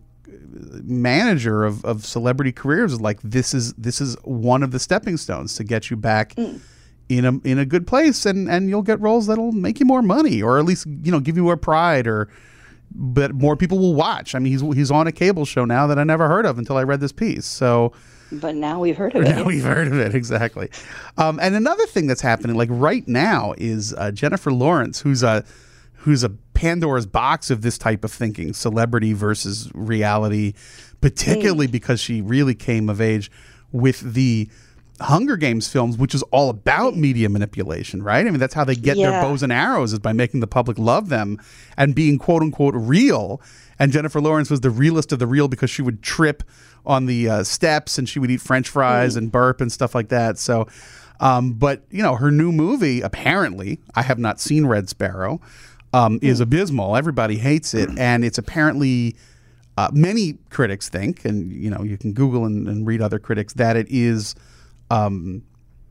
[SPEAKER 6] manager of, of celebrity careers is like, this is this is one of the stepping stones to get you back. Mm. in a in a good place, and, and you'll get roles that'll make you more money, or at least, you know, give you more pride, or but more people will watch. I mean, he's he's on a cable show now that I never heard of until I read this piece. So,
[SPEAKER 10] but now we've heard of
[SPEAKER 6] now
[SPEAKER 10] it.
[SPEAKER 6] we've heard of it exactly. Um, and another thing that's happening, like right now, is uh, Jennifer Lawrence, who's a who's a Pandora's box of this type of thinking, celebrity versus reality, particularly mm. because she really came of age with the Hunger Games films, which is all about media manipulation, right? I mean, that's how they get
[SPEAKER 10] yeah.
[SPEAKER 6] their bows and arrows, is by making the public love them and being quote unquote real. And Jennifer Lawrence was the realest of the real because she would trip on the uh, steps and she would eat French fries mm. and burp and stuff like that. So, um, but you know, her new movie, apparently, I have not seen Red Sparrow, um, mm. is abysmal. Everybody hates it, and it's apparently uh, many critics think, and you know, you can Google and, and read other critics, that it is. Um,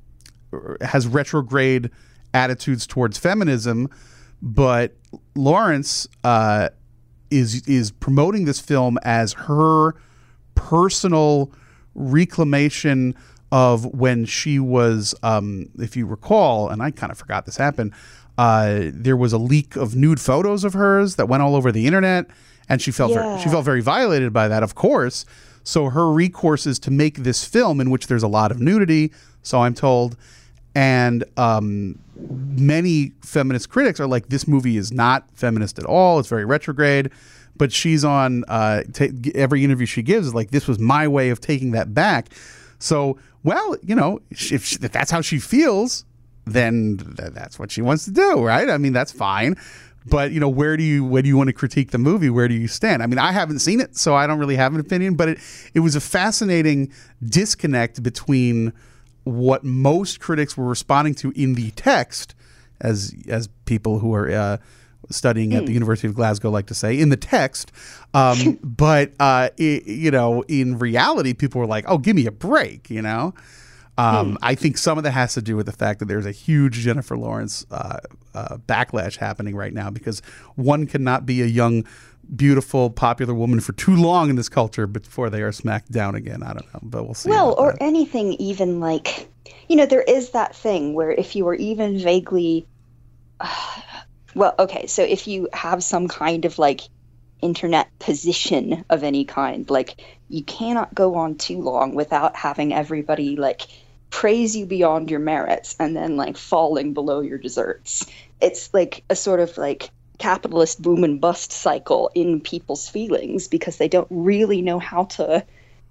[SPEAKER 6] has retrograde attitudes towards feminism, but Lawrence uh, is is promoting this film as her personal reclamation of when she was, um, if you recall, and I kind of forgot this happened, uh, there was a leak of nude photos of hers that went all over the internet, and she felt
[SPEAKER 10] yeah.
[SPEAKER 6] very, she felt very violated by that, of course. So her recourse is to make this film in which there's a lot of nudity, so I'm told, and um, many feminist critics are like, this movie is not feminist at all, it's very retrograde, but she's on, uh, t- every interview she gives is like, this was my way of taking that back. So, well, you know, if, she, if that's how she feels, then th- that's what she wants to do, right? I mean, that's fine. But, you know, where do you when do you want to critique the movie? Where do you stand? I mean, I haven't seen it, so I don't really have an opinion. But it, it was a fascinating disconnect between what most critics were responding to in the text, as as people who are uh, studying at mm. the University of Glasgow like to say, in the text. Um, but, uh, it, you know, in reality, people were like, oh, give me a break, you know? Um, mm. I think some of that has to do with the fact that there's a huge Jennifer Lawrence uh, uh, backlash happening right now, because one cannot be a young, beautiful, popular woman for too long in this culture before they are smacked down again. I don't know, but we'll see.
[SPEAKER 10] Well, or
[SPEAKER 6] that.
[SPEAKER 10] anything even like, you know, there is that thing where if you are even vaguely, uh, well, okay, so if you have some kind of like internet position of any kind, like you cannot go on too long without having everybody like praise you beyond your merits and then like falling below your deserts. It's like a sort of like capitalist boom and bust cycle in people's feelings because they don't really know how to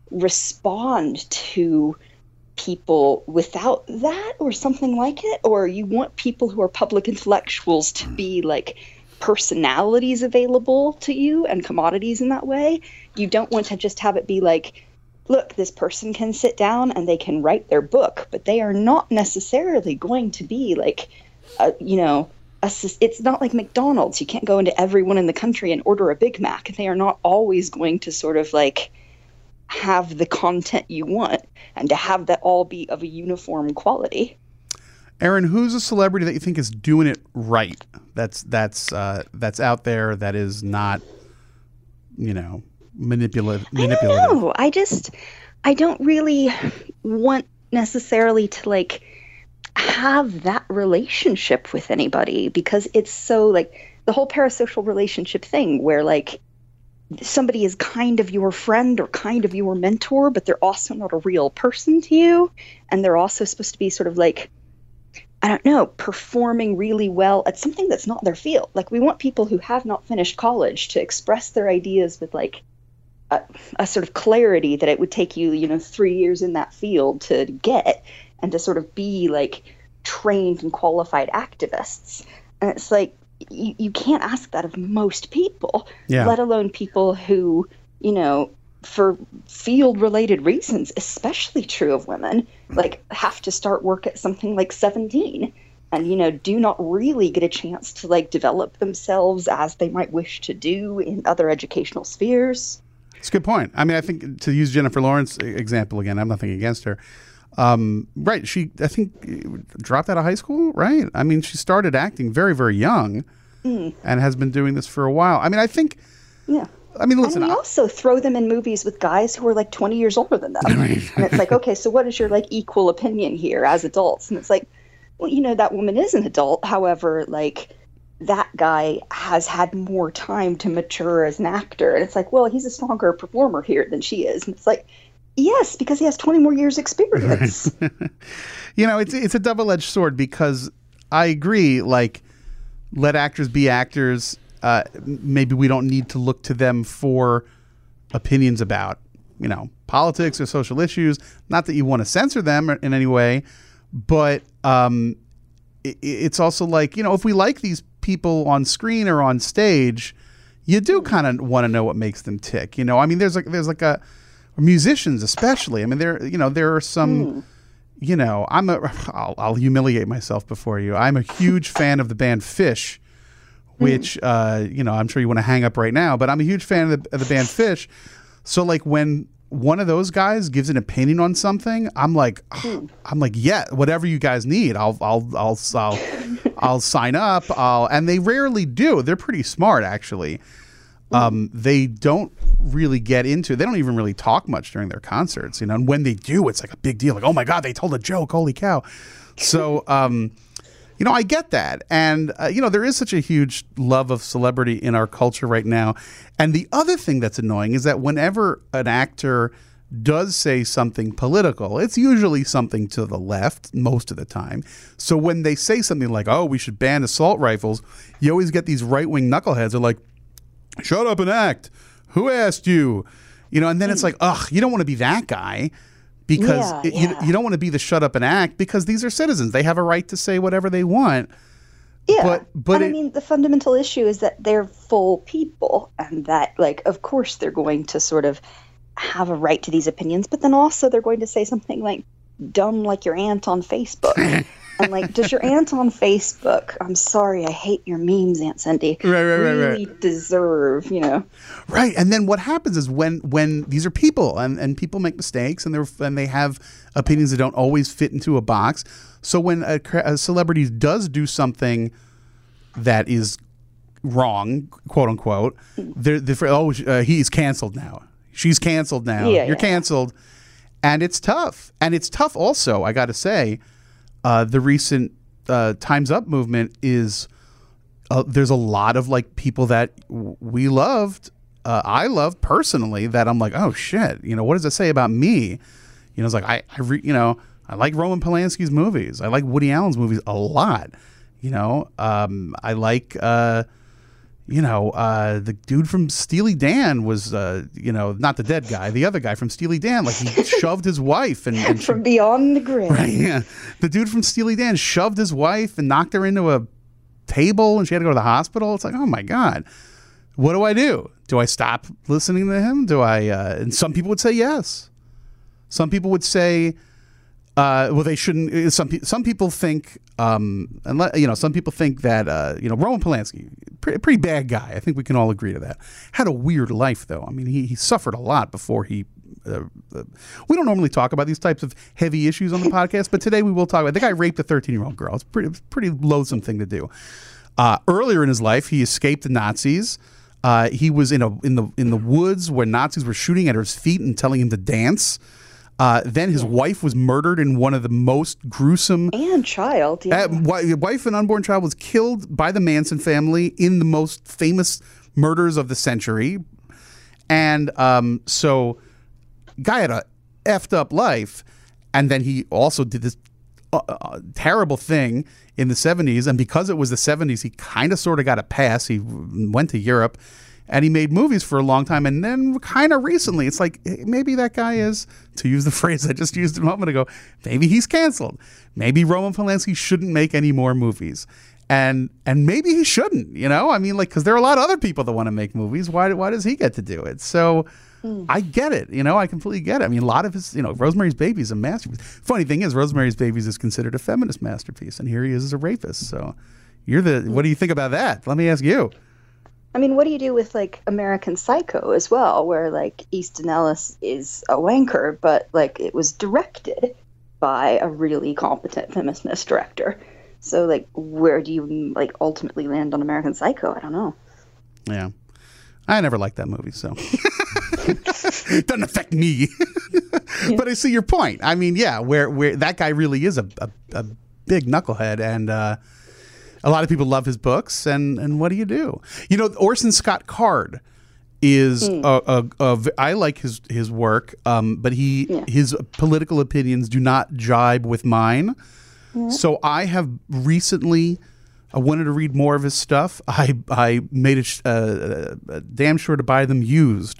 [SPEAKER 10] respond to people without that or something like it, or you want people who are public intellectuals to be like personalities available to you and commodities in that way. You don't want to just have it be like, look, this person can sit down and they can write their book, but they are not necessarily going to be like, a, you know, a, it's not like McDonald's. You can't go into everyone in the country and order a Big Mac. They are not always going to sort of like have the content you want and to have that all be of a uniform quality.
[SPEAKER 6] Aaron, who's a celebrity that you think is doing it right? That's that's uh, that's out there that is not, you know, manipulative. manipulative.
[SPEAKER 10] I don't know. I just I don't really want necessarily to like have that relationship with anybody, because it's so like the whole parasocial relationship thing where like somebody is kind of your friend or kind of your mentor, but they're also not a real person to you. And they're also supposed to be sort of like, I don't know, performing really well at something that's not their field. Like we want people who have not finished college to express their ideas with like a, a sort of clarity that it would take you, you know, three years in that field to get, and to sort of be like trained and qualified activists. And it's like, You, you can't ask that of most people,
[SPEAKER 6] yeah.
[SPEAKER 10] let alone people who, you know, for field-related reasons, especially true of women, like have to start work at something like seventeen and, you know, do not really get a chance to like develop themselves as they might wish to do in other educational spheres.
[SPEAKER 6] It's a good point. I mean, I think to use Jennifer Lawrence example again, I'm nothing against her. Um, right. She, I think, dropped out of high school, right? I mean, she started acting very, very young mm. and has been doing this for a while. I mean, I think,
[SPEAKER 10] yeah.
[SPEAKER 6] I mean, listen.
[SPEAKER 10] And we
[SPEAKER 6] I,
[SPEAKER 10] also throw them in movies with guys who are like twenty years older than them. And it's like, okay, so what is your like equal opinion here as adults? And it's like, well, you know, that woman is an adult. However, like that guy has had more time to mature as an actor. And it's like, well, he's a stronger performer here than she is. And it's like, yes, because he has twenty more years experience.
[SPEAKER 6] You know, it's it's a double-edged sword, because I agree, like, let actors be actors. Uh, maybe we don't need to look to them for opinions about, you know, politics or social issues. Not that you want to censor them in any way, but um, it, it's also like, you know, if we like these people on screen or on stage, you do kind of want to know what makes them tick. You know, I mean, there's like there's like a musicians especially. I mean, there, you know, there are some, mm. you know, I'm a, I'll, I'll humiliate myself before you. I'm a huge fan of the band Fish, which, mm. uh, you know, I'm sure you want to hang up right now, but I'm a huge fan of the, of the band Fish. So like when one of those guys gives an opinion on something, I'm like, mm. I'm like, yeah, whatever you guys need, I'll, I'll, I'll, I'll, I'll sign up. I'll, and they rarely do. They're pretty smart, actually. Um, they don't really get into, they don't even really talk much during their concerts, you know, and when they do, it's like a big deal. Like, oh my God, they told a joke. Holy cow. So, um, you know, I get that. And, uh, you know, there is such a huge love of celebrity in our culture right now. And the other thing that's annoying is that whenever an actor does say something political, it's usually something to the left most of the time. So when they say something like, oh, we should ban assault rifles, you always get these right-wing knuckleheads are like, shut up and act. Who asked you? You know, and then it's like, ugh, you don't want to be that guy, because
[SPEAKER 10] yeah,
[SPEAKER 6] it,
[SPEAKER 10] yeah.
[SPEAKER 6] You, you don't want to be the shut up and act, because these are citizens. They have a right to say whatever they want.
[SPEAKER 10] Yeah.
[SPEAKER 6] But, but
[SPEAKER 10] and
[SPEAKER 6] it,
[SPEAKER 10] I mean, the fundamental issue is that they're full people, and that, like, of course they're going to sort of have a right to these opinions, but then also they're going to say something like, dumb like your aunt on Facebook. And like, does your aunt on Facebook, I'm sorry, I hate your memes, Aunt Cindy,
[SPEAKER 6] right, right, right,
[SPEAKER 10] really
[SPEAKER 6] right.
[SPEAKER 10] deserve, you know?
[SPEAKER 6] Right. And then what happens is when when these are people, and, and people make mistakes, and they're and they have opinions that don't always fit into a box. So when a, a celebrity does do something that is wrong, quote unquote, they're, they're oh, uh, he's canceled now. She's canceled now.
[SPEAKER 10] Yeah,
[SPEAKER 6] You're
[SPEAKER 10] yeah.
[SPEAKER 6] canceled. And it's tough. And it's tough also, I got to say. Uh, the recent uh, Time's Up movement is uh, there's a lot of like people that w- we loved, uh, I loved personally, that I'm like, oh shit, you know, what does it say about me? You know, it's like I, I re- you know, I like Roman Polanski's movies, I like Woody Allen's movies a lot. You know, um, I like, uh, you know, uh, the dude from Steely Dan was, uh, you know, not the dead guy, the other guy from Steely Dan. Like he shoved his wife and, and
[SPEAKER 10] from
[SPEAKER 6] she,
[SPEAKER 10] beyond the grave.
[SPEAKER 6] Right, yeah. The dude from Steely Dan shoved his wife and knocked her into a table, and she had to go to the hospital. It's like, oh my God, what do I do? Do I stop listening to him? Do I? Uh, and some people would say yes. Some people would say, uh, well, they shouldn't. Some pe- some people think, um, unless, you know, some people think that uh, you know, Roman Polanski, pretty, pretty bad guy. I think we can all agree to that. Had a weird life, though. I mean, he he suffered a lot before he. Uh, uh, we don't normally talk about these types of heavy issues on the podcast, but today we will talk about. The guy raped a thirteen-year-old girl. It's pretty, it's a pretty loathsome thing to do. Uh, earlier in his life, he escaped the Nazis. Uh, he was in a in the in the woods where Nazis were shooting at his feet and telling him to dance. Uh, then his wife was murdered in one of the most gruesome
[SPEAKER 10] and child. Yeah.
[SPEAKER 6] Uh, wife and unborn child was killed by the Manson family in the most famous murders of the century, and um, so guy had a effed up life, and then he also did this uh, uh, terrible thing in the seventies, and because it was the seventies, he kind of sort of got a pass. He went to Europe, and he made movies for a long time, and then kind of recently, it's like, maybe that guy is, to use the phrase I just used a moment ago, maybe he's canceled. Maybe Roman Polanski shouldn't make any more movies. And and maybe he shouldn't, you know? I mean, like, because there are a lot of other people that want to make movies. Why, why does he get to do it? So mm. I get it, you know? I completely get it. I mean, a lot of his, you know, Rosemary's Baby is a masterpiece. Funny thing is, Rosemary's Baby is considered a feminist masterpiece, and here he is as a rapist. So you're the, mm. what do you think about that? Let me ask you.
[SPEAKER 10] I mean, what do you do with, like, American Psycho as well, where, like, Easton Ellis is a wanker, but, like, it was directed by a really competent feminist director. So, like, where do you, like, ultimately land on American Psycho? I don't know.
[SPEAKER 6] Yeah. I never liked that movie, so. It doesn't affect me. Yeah. But I see your point. I mean, yeah, where where that guy really is a, a, a big knucklehead, and uh, a lot of people love his books, and, and what do you do? You know, Orson Scott Card is mm. a, a, a, I like his his work, um, but he yeah. his political opinions do not jibe with mine. Yeah. So I have recently, I wanted to read more of his stuff. I I made it uh, uh, damn sure to buy them used.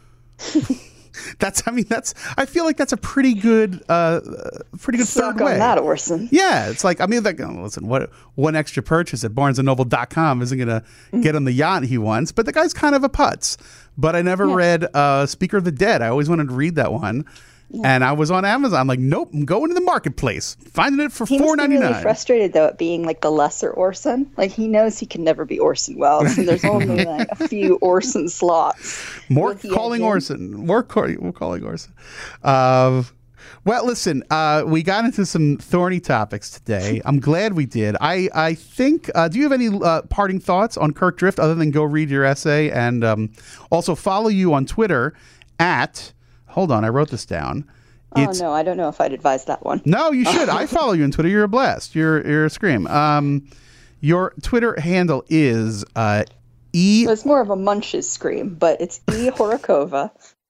[SPEAKER 6] That's I mean that's I feel like that's a pretty good uh pretty good
[SPEAKER 10] Suck
[SPEAKER 6] third way.
[SPEAKER 10] On that, Orson.
[SPEAKER 6] Yeah, it's like I mean like oh, listen, what one extra purchase at barnes and noble dot com isn't going to mm-hmm. get on the yacht he wants, but the guy's kind of a putz. But I never yeah. read uh Speaker of the Dead. I always wanted to read that one. Yeah. And I was on Amazon. I'm like, nope, I'm going to the marketplace, finding it for four ninety nine.
[SPEAKER 10] He's really frustrated though at being like the lesser Orson. Like he knows he can never be Orson Welles, and there's only like a few Orson slots.
[SPEAKER 6] More calling Orson. More call, we're calling Orson. Uh, well, listen, uh, we got into some thorny topics today. I'm glad we did. I I think. Uh, do you have any uh, parting thoughts on Kirk Drift other than go read your essay and um, also follow you on Twitter at. Hold on, I wrote this down.
[SPEAKER 10] It's, oh, no, I don't know if I'd advise that one.
[SPEAKER 6] No, you should. I follow you on Twitter. You're a blast. You're you're a scream. Um, your Twitter handle is uh, E...
[SPEAKER 10] It's more of a Munch's scream, but it's E. Horakova.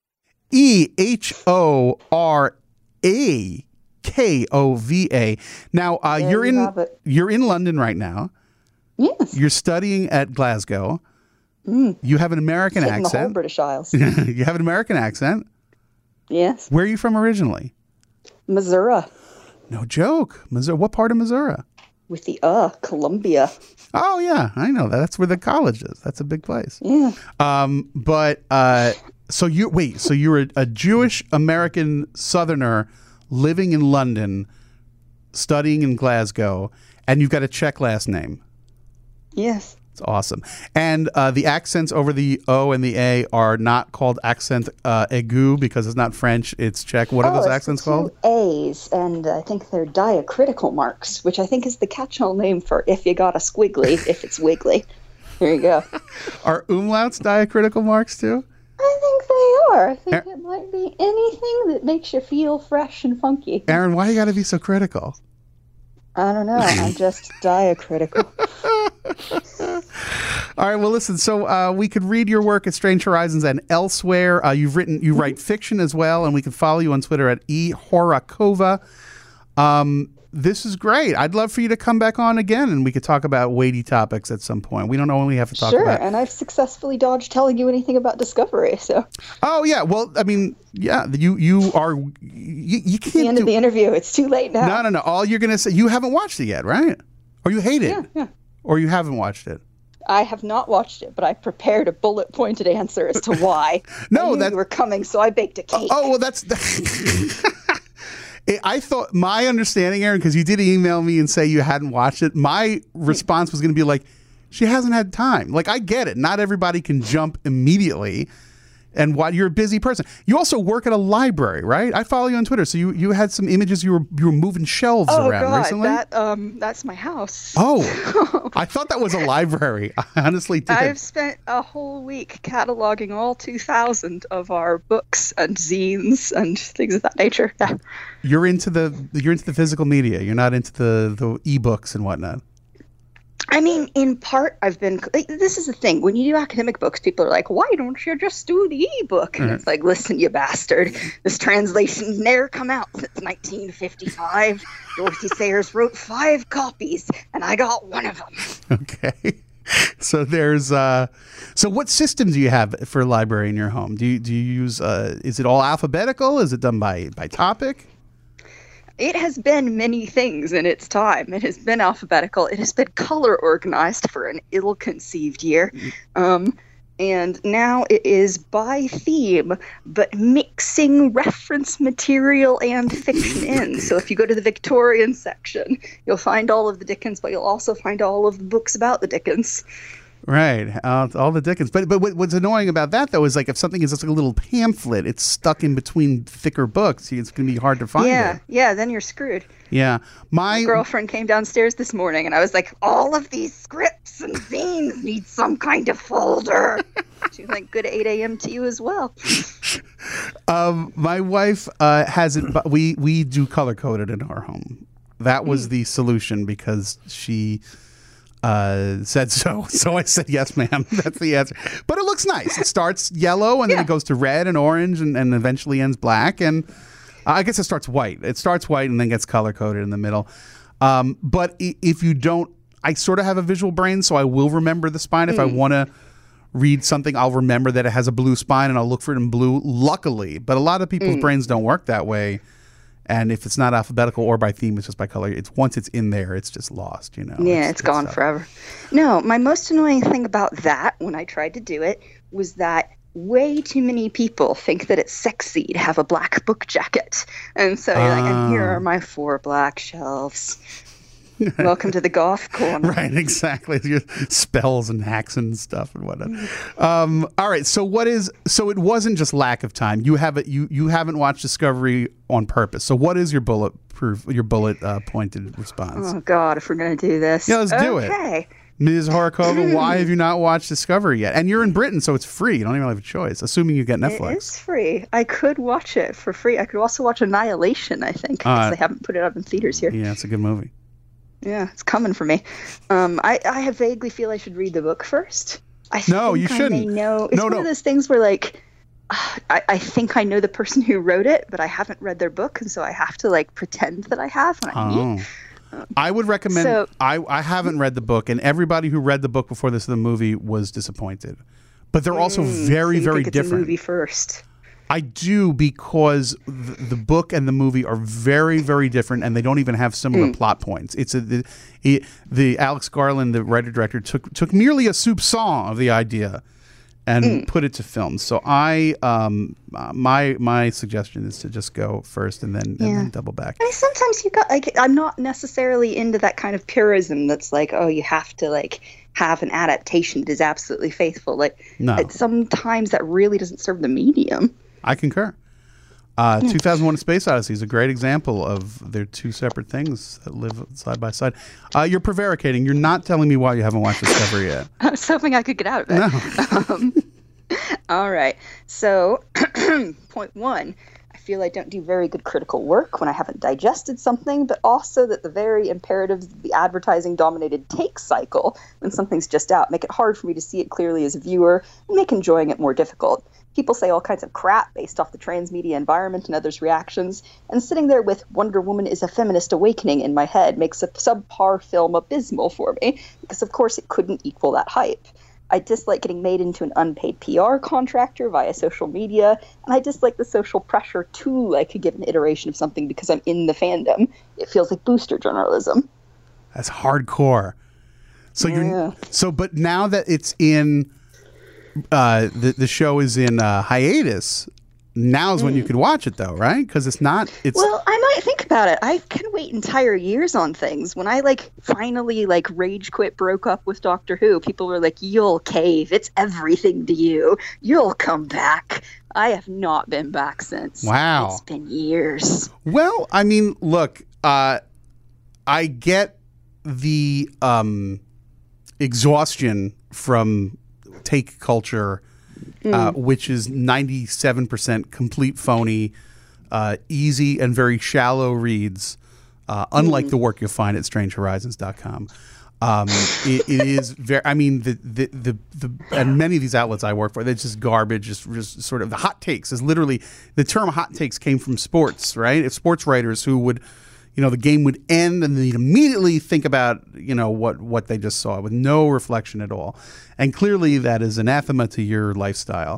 [SPEAKER 6] E H O R A K O V A. Now, uh, you're
[SPEAKER 10] you
[SPEAKER 6] in you're in London right now.
[SPEAKER 10] Yes.
[SPEAKER 6] You're studying at Glasgow. Mm. You have an American
[SPEAKER 10] Sitting
[SPEAKER 6] accent.
[SPEAKER 10] The whole British Isles.
[SPEAKER 6] You have an American accent.
[SPEAKER 10] Yes.
[SPEAKER 6] Where are you from originally?
[SPEAKER 10] Missouri.
[SPEAKER 6] No joke. Missouri. What part of Missouri?
[SPEAKER 10] With the uh, Columbia.
[SPEAKER 6] Oh yeah, I know that. That's where the college is. That's a big place.
[SPEAKER 10] Yeah.
[SPEAKER 6] Um, but uh, so you wait. So you're a, a Jewish American Southerner living in London, studying in Glasgow, and you've got a Czech last name.
[SPEAKER 10] Yes.
[SPEAKER 6] It's awesome. And uh, the accents over the O and the A are not called accent uh, aigu because it's not French, it's Czech. What are
[SPEAKER 10] oh,
[SPEAKER 6] those
[SPEAKER 10] it's
[SPEAKER 6] accents
[SPEAKER 10] the two
[SPEAKER 6] called?
[SPEAKER 10] A's, and I think they're diacritical marks, which I think is the catch-all name for if you got a squiggly, if it's wiggly. There you go.
[SPEAKER 6] Are umlauts diacritical marks too?
[SPEAKER 10] I think they are. I think Aaron, it might be anything that makes you feel fresh and funky.
[SPEAKER 6] Aaron, why you got to be so critical?
[SPEAKER 10] I don't know. I'm just diacritical.
[SPEAKER 6] All right. Well, listen. So uh, we could read your work at Strange Horizons and elsewhere. Uh, you've written, you write fiction as well, and we can follow you on Twitter at e horakova. Um, this is great. I'd love for you to come back on again, and we could talk about weighty topics at some point. We don't only have to talk
[SPEAKER 10] sure,
[SPEAKER 6] about.
[SPEAKER 10] Sure, and I've successfully dodged telling you anything about Discovery. So.
[SPEAKER 6] Oh yeah, well, I mean, yeah, you you are you, you can't.
[SPEAKER 10] At the end
[SPEAKER 6] do,
[SPEAKER 10] of the interview, it's too late now.
[SPEAKER 6] No, no, no. All you're gonna say, you haven't watched it yet, right? Or you hate it?
[SPEAKER 10] Yeah, yeah.
[SPEAKER 6] Or you haven't watched it.
[SPEAKER 10] I have not watched it, but I prepared a bullet-pointed answer as to why.
[SPEAKER 6] no,
[SPEAKER 10] I knew
[SPEAKER 6] that
[SPEAKER 10] you were coming, so I baked a cake.
[SPEAKER 6] Oh, well, that's. I thought my understanding, Aaron, because you did email me and say you hadn't watched it. My response was going to be like, she hasn't had time. Like, I get it. Not everybody can jump immediately. And while you're a busy person, you also work at a library, right? I follow you on Twitter, so you, you had some images. You were you were moving shelves
[SPEAKER 10] oh,
[SPEAKER 6] around
[SPEAKER 10] God,
[SPEAKER 6] recently.
[SPEAKER 10] That um that's my house.
[SPEAKER 6] Oh, I thought that was a library. I honestly did.
[SPEAKER 10] I've spent a whole week cataloging all two thousand of our books and zines and things of that nature. Yeah.
[SPEAKER 6] You're into the you're into the physical media. You're not into the the ebooks and whatnot.
[SPEAKER 10] I mean, in part, I've been. Like, this is the thing. When you do academic books, people are like, "Why don't you just do the ebook?" And
[SPEAKER 6] Mm-hmm.
[SPEAKER 10] it's like, "Listen, you bastard! This translation's never come out since nineteen fifty-five. Dorothy Sayers wrote five copies, and I got one of them."
[SPEAKER 6] Okay. So there's. Uh, so what system do you have for a library in your home? Do you do you use? Uh, is it all alphabetical? Is it done by by topic?
[SPEAKER 10] It has been many things in its time. It has been alphabetical. It has been color organized for an ill-conceived year. Um, and now it is by theme, but mixing reference material and fiction in. So if you go to the Victorian section, you'll find all of the Dickens, but you'll also find all of the books about the Dickens.
[SPEAKER 6] Right, uh, all the Dickens. But but what, what's annoying about that though is like if something is just like a little pamphlet, it's stuck in between thicker books. It's going to be hard to find
[SPEAKER 10] Yeah,
[SPEAKER 6] it.
[SPEAKER 10] yeah. Then you're screwed.
[SPEAKER 6] Yeah, my,
[SPEAKER 10] My girlfriend came downstairs this morning, and I was like, "All of these scripts and zines need some kind of folder." She was like, "Good eight a.m. to you as well."
[SPEAKER 6] um, my wife uh, has it. But we we do color coded in our home. That was mm. the solution because she. Uh, said so. So I said, yes, ma'am. That's the answer. But it looks nice. It starts yellow and then
[SPEAKER 10] yeah.
[SPEAKER 6] it goes to red and orange and, and eventually ends black. And uh, I guess it starts white. It starts white and then gets color coded in the middle. Um, but if you don't, I sort of have a visual brain, so I will remember the spine. If mm. I want to read something, I'll remember that it has a blue spine and I'll look for it in blue, luckily. But a lot of people's mm. brains don't work that way. And if it's not alphabetical or by theme, it's just by color. It's once it's in there, it's just lost, you know.
[SPEAKER 10] Yeah, it's, it's gone stuff. forever. No, my most annoying thing about that when I tried to do it was that way too many people think that it's sexy to have a black book jacket. And so you're uh, like, and here are my four black shelves. Welcome to the goth corner.
[SPEAKER 6] Right, exactly. Your spells and hacks and stuff and whatnot. Um, all right, so what is? So it wasn't just lack of time. You haven't you you haven't watched Discovery on purpose. So what is your bulletproof your bullet uh, pointed response?
[SPEAKER 10] Oh God, if we're gonna do this,
[SPEAKER 6] yeah, let's do it.
[SPEAKER 10] Okay,
[SPEAKER 6] Miz Horikova, why have you not watched Discovery yet? And you're in Britain, so it's free. You don't even have a choice, assuming you get Netflix.
[SPEAKER 10] It is free. I could watch it for free. I could also watch Annihilation. I think because uh, they haven't put it up in theaters here.
[SPEAKER 6] Yeah, it's a good movie.
[SPEAKER 10] Yeah, it's coming for me. Um, I, I vaguely feel I should read the book first. I
[SPEAKER 6] no,
[SPEAKER 10] think
[SPEAKER 6] you shouldn't.
[SPEAKER 10] I may know. It's
[SPEAKER 6] no,
[SPEAKER 10] one
[SPEAKER 6] no.
[SPEAKER 10] of those things where, like, uh, I, I think I know the person who wrote it, but I haven't read their book, and so I have to, like, pretend that I have when I
[SPEAKER 6] oh.
[SPEAKER 10] meet. Um,
[SPEAKER 6] I would recommend.
[SPEAKER 10] So,
[SPEAKER 6] I, I haven't read the book, and everybody who read the book before this the movie was disappointed. But they're also
[SPEAKER 10] mm,
[SPEAKER 6] very,
[SPEAKER 10] so you
[SPEAKER 6] very
[SPEAKER 10] think it's
[SPEAKER 6] different.
[SPEAKER 10] A movie first.
[SPEAKER 6] I do because the, the book and the movie are very, very different, and they don't even have similar mm. plot points. It's a the, it, the Alex Garland, the writer director, took took merely a soupçon of the idea and mm. put it to film. So I, um, my my suggestion is to just go first and then
[SPEAKER 10] yeah.
[SPEAKER 6] and then double back.
[SPEAKER 10] I mean, sometimes you got like I'm not necessarily into that kind of purism that's like, oh, you have to like have an adaptation that is absolutely faithful. Like
[SPEAKER 6] no.
[SPEAKER 10] sometimes that really doesn't serve the medium.
[SPEAKER 6] I concur. Uh, two thousand one: A Space Odyssey is a great example of their two separate things that live side by side. Uh, you're prevaricating. You're not telling me why you haven't watched Discovery yet.
[SPEAKER 10] I was hoping I could get out of it.
[SPEAKER 6] No.
[SPEAKER 10] um, all right. So, point one, I feel I don't do very good critical work when I haven't digested something, but also that the very imperatives of the advertising-dominated take cycle, when something's just out, make it hard for me to see it clearly as a viewer and make enjoying it more difficult. people say all kinds of crap based off the transmedia environment and others' reactions, and sitting there with Wonder Woman is a feminist awakening in my head makes a subpar film abysmal for me, because of course it couldn't equal that hype. I dislike getting made into an unpaid P R contractor via social media, and I dislike the social pressure to like a given iteration of something because I'm in the fandom. It feels like booster journalism.
[SPEAKER 6] That's hardcore. So
[SPEAKER 10] yeah.
[SPEAKER 6] you're so, but now that it's in, uh, the the show is in uh, hiatus. Now's mm. when you could watch it, though, right? Because it's not. It's
[SPEAKER 10] well, I might think about it. I can wait entire years on things. When I like finally like rage quit, broke up with Doctor Who, people were like, "You'll cave. It's everything to you. You'll come back." I have not been back since.
[SPEAKER 6] Wow,
[SPEAKER 10] it's been years.
[SPEAKER 6] Well, I mean, look, uh, I get the um, exhaustion from take culture. Uh, which is ninety-seven percent complete phony, uh, easy and very shallow reads, uh, unlike mm. the work you'll find at strange horizons dot com. Um, it, it is very, I mean, the, the, the, the, and many of these outlets I work for, they're just garbage, just, just sort of the hot takes is literally, the term hot takes came from sports, right? If sports writers who would, you know, the game would end and they'd immediately think about, you know, what, what they just saw with no reflection at all. And clearly that is anathema to your lifestyle.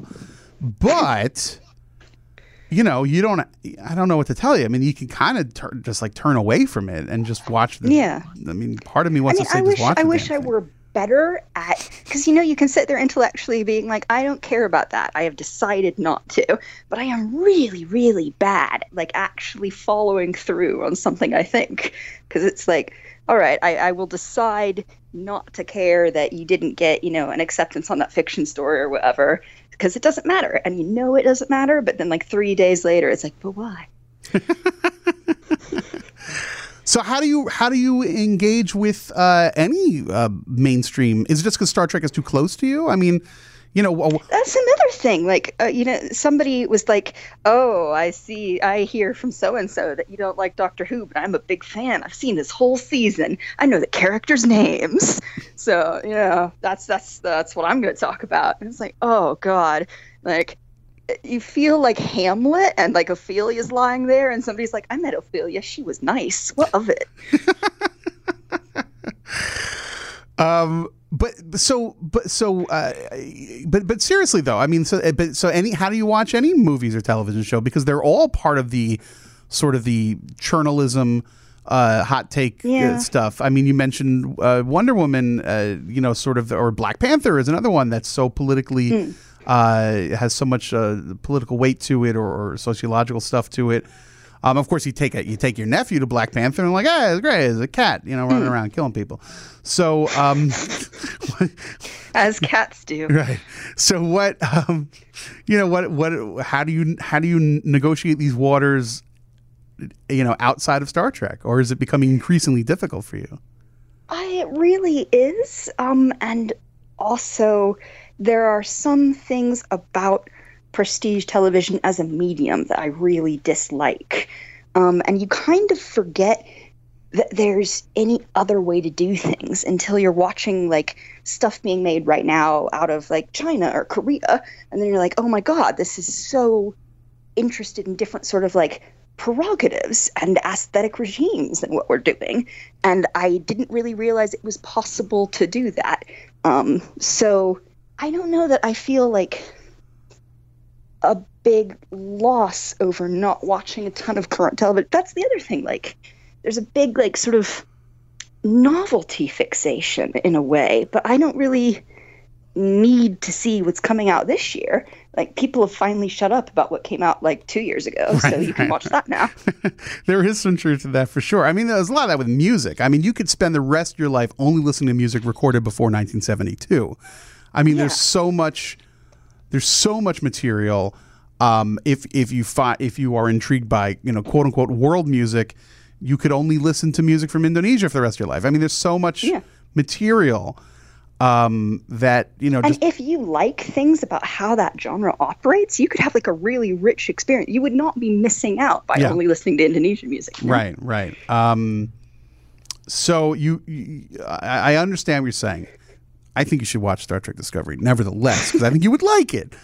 [SPEAKER 6] But, you know, you don't, I don't know what to tell you. I mean, you can kind of tur- just like turn away from it and just watch the,
[SPEAKER 10] yeah.
[SPEAKER 6] I mean, part of me wants
[SPEAKER 10] I mean,
[SPEAKER 6] to say
[SPEAKER 10] I
[SPEAKER 6] just
[SPEAKER 10] wish,
[SPEAKER 6] watch
[SPEAKER 10] I
[SPEAKER 6] the
[SPEAKER 10] wish I
[SPEAKER 6] thing.
[SPEAKER 10] were better at, because, you know, you can sit there intellectually being like, I don't care about that. I have decided not to. But I am really, really bad at, like, actually following through on something I think. Because it's like, all right, I, I will decide not to care that you didn't get, you know, an acceptance on that fiction story or whatever, because it doesn't matter. And you know it doesn't matter, but then like three days later, it's like, but why?
[SPEAKER 6] So how do you how do you engage with uh, any uh, mainstream? Is it just because Star Trek is too close to you? I mean, you know, uh,
[SPEAKER 10] that's another thing. Like, uh, you know, somebody was like, "Oh, I see. I hear from so and so that you don't like Doctor Who, but I'm a big fan. I've seen this whole season. I know the characters' names. So, you know, that's that's that's what I'm going to talk about." And it's like, oh God, like. You feel like Hamlet and like Ophelia's lying there and somebody's like, I met Ophelia. She was nice. What of it?
[SPEAKER 6] um, but so, but so, uh, but, but seriously though, I mean, so, but so any, how do you watch any movies or television show? Because they're all part of the sort of the journalism, uh, hot take
[SPEAKER 10] yeah.
[SPEAKER 6] uh, stuff. I mean, you mentioned uh, Wonder Woman, uh, you know, sort of, or Black Panther is another one that's so politically. Mm. Uh, it has so much uh, political weight to it, or, or sociological stuff to it. Um, of course, you take a, you take your nephew to Black Panther, and like, hey, it's great, it's a cat, you know, running mm. around killing people. So, um,
[SPEAKER 10] as cats do,
[SPEAKER 6] right? So, what, um, you know, what, what, how do you, how do you negotiate these waters, you know, outside of Star Trek, or is it becoming increasingly difficult for you?
[SPEAKER 10] I, it really is, um, and also. There are some things about prestige television as a medium that I really dislike. Um, and you kind of forget that there's any other way to do things until you're watching like stuff being made right now out of like China or Korea. And then you're like, oh my God, this is so interested in different sort of like prerogatives and aesthetic regimes than what we're doing. And I didn't really realize it was possible to do that. Um, so... I don't know that I feel like a big loss over not watching a ton of current television. That's the other thing. Like, there's a big, like, sort of novelty fixation in a way, but I don't really need to see what's coming out this year. Like, people have finally shut up about what came out, like, two years ago, right, so you can right. watch that now.
[SPEAKER 6] There is some truth to that, for sure. I mean, there's a lot of that with music. I mean, you could spend the rest of your life only listening to music recorded before nineteen seventy-two. I mean, yeah. there's so much, there's so much material. Um, if if you find if you are intrigued by, you know, quote unquote world music, you could only listen to music from Indonesia for the rest of your life. I mean, there's so much yeah. material um, that, you know.
[SPEAKER 10] And
[SPEAKER 6] just,
[SPEAKER 10] if you like things about how that genre operates, you could have like a really rich experience. You would not be missing out by yeah. only listening to Indonesian music. You know?
[SPEAKER 6] Right, right. Um, so you, you I, I understand what you're saying. I think you should watch Star Trek Discovery, nevertheless, because I think you would like it.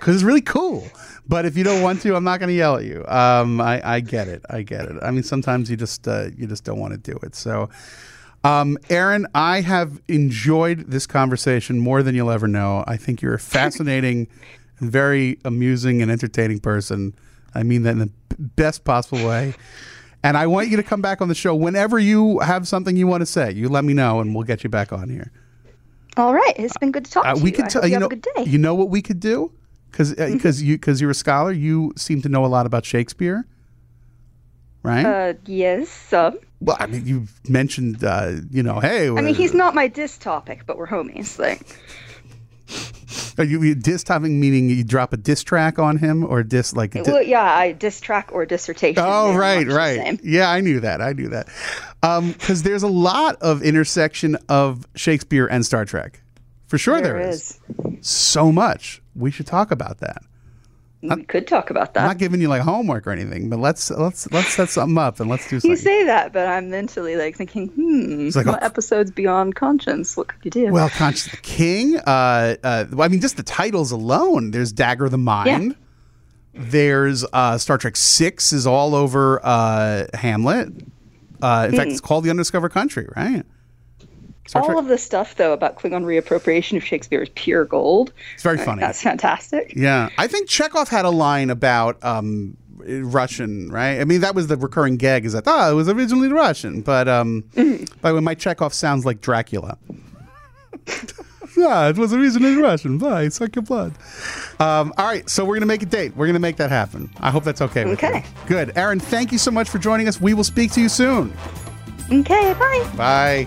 [SPEAKER 6] because it's really cool. But if you don't want to, I'm not going to yell at you. Um, I, I get it. I get it. I mean, sometimes you just uh, you just don't want to do it. So, um, Aaron, I have enjoyed this conversation more than you'll ever know. I think you're a fascinating, and very amusing and entertaining person. I mean that in the best possible way. And I want you to come back on the show whenever you have something you want to say. You let me know, and we'll get you back on here.
[SPEAKER 10] All right, it's been good to talk
[SPEAKER 6] uh,
[SPEAKER 10] to
[SPEAKER 6] we
[SPEAKER 10] you.
[SPEAKER 6] Could
[SPEAKER 10] I
[SPEAKER 6] t-
[SPEAKER 10] hope you,
[SPEAKER 6] you
[SPEAKER 10] have
[SPEAKER 6] know,
[SPEAKER 10] a good day.
[SPEAKER 6] You know what we could do? Because uh,
[SPEAKER 10] Mm-hmm.
[SPEAKER 6] you because you're a scholar, you seem to know a lot about Shakespeare, right?
[SPEAKER 10] Uh, yes, some.
[SPEAKER 6] Well, I mean, you mentioned, uh, you know, hey.
[SPEAKER 10] I mean, he's not my diss topic, but we're homies. Like,
[SPEAKER 6] Are you, you diss topping, meaning you drop a diss track on him, or diss like? A di-
[SPEAKER 10] well, yeah, I diss track or dissertation.
[SPEAKER 6] oh,
[SPEAKER 10] they're
[SPEAKER 6] right,
[SPEAKER 10] much the
[SPEAKER 6] right.
[SPEAKER 10] same.
[SPEAKER 6] Yeah, I knew that. I knew that. Because there's a lot of intersection of Shakespeare and Star Trek. For sure,
[SPEAKER 10] There
[SPEAKER 6] there is. So much. We should talk about that.
[SPEAKER 10] We could talk about that.
[SPEAKER 6] I'm not giving you like homework or anything, but let's let's let's set something up and let's do something.
[SPEAKER 10] You say that, but I'm mentally like thinking, hmm,
[SPEAKER 6] like,
[SPEAKER 10] what
[SPEAKER 6] oh.
[SPEAKER 10] episodes beyond conscience? What could you do?
[SPEAKER 6] Well, Conscience of the King. Uh, uh, well, I mean, just the titles alone. There's Dagger of the Mind. Yeah. There's uh, Star Trek Six is all over uh, Hamlet. Uh, in mm. fact, it's called The Undiscovered Country, right? Star
[SPEAKER 10] all
[SPEAKER 6] Trek-
[SPEAKER 10] of the stuff, though, about Klingon reappropriation of Shakespeare is pure gold.
[SPEAKER 6] It's very
[SPEAKER 10] Right,
[SPEAKER 6] funny.
[SPEAKER 10] That's fantastic.
[SPEAKER 6] Yeah. I think Chekhov had a line about um, Russian, right? I mean, that was the recurring gag is that, oh, it was originally Russian. But um, mm-hmm. by the way, my Chekhov sounds like Dracula. Yeah, it was originally Russian. Bye, suck your blood. Um, all right, so we're going to make a date. We're going to make that happen. I hope that's okay with
[SPEAKER 10] okay.
[SPEAKER 6] you. Good. Aaron, thank you so much for joining us. We will speak to you soon.
[SPEAKER 10] Okay, bye.
[SPEAKER 6] Bye.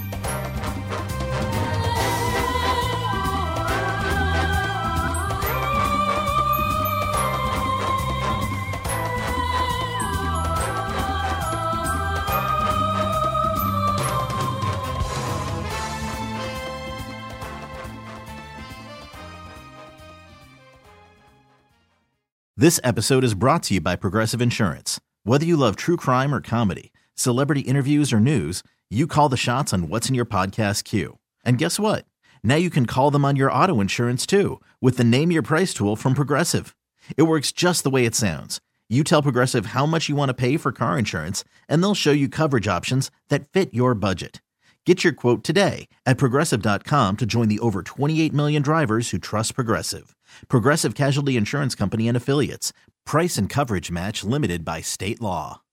[SPEAKER 1] This episode is brought to you by Progressive Insurance. Whether you love true crime or comedy, celebrity interviews or news, you call the shots on what's in your podcast queue. And guess what? Now you can call them on your auto insurance too with the Name Your Price tool from Progressive. It works just the way it sounds. You tell Progressive how much you want to pay for car insurance, and they'll show you coverage options that fit your budget. Get your quote today at Progressive dot com to join the over twenty-eight million drivers who trust Progressive. Progressive Casualty Insurance Company and Affiliates. Price and coverage match limited by state law.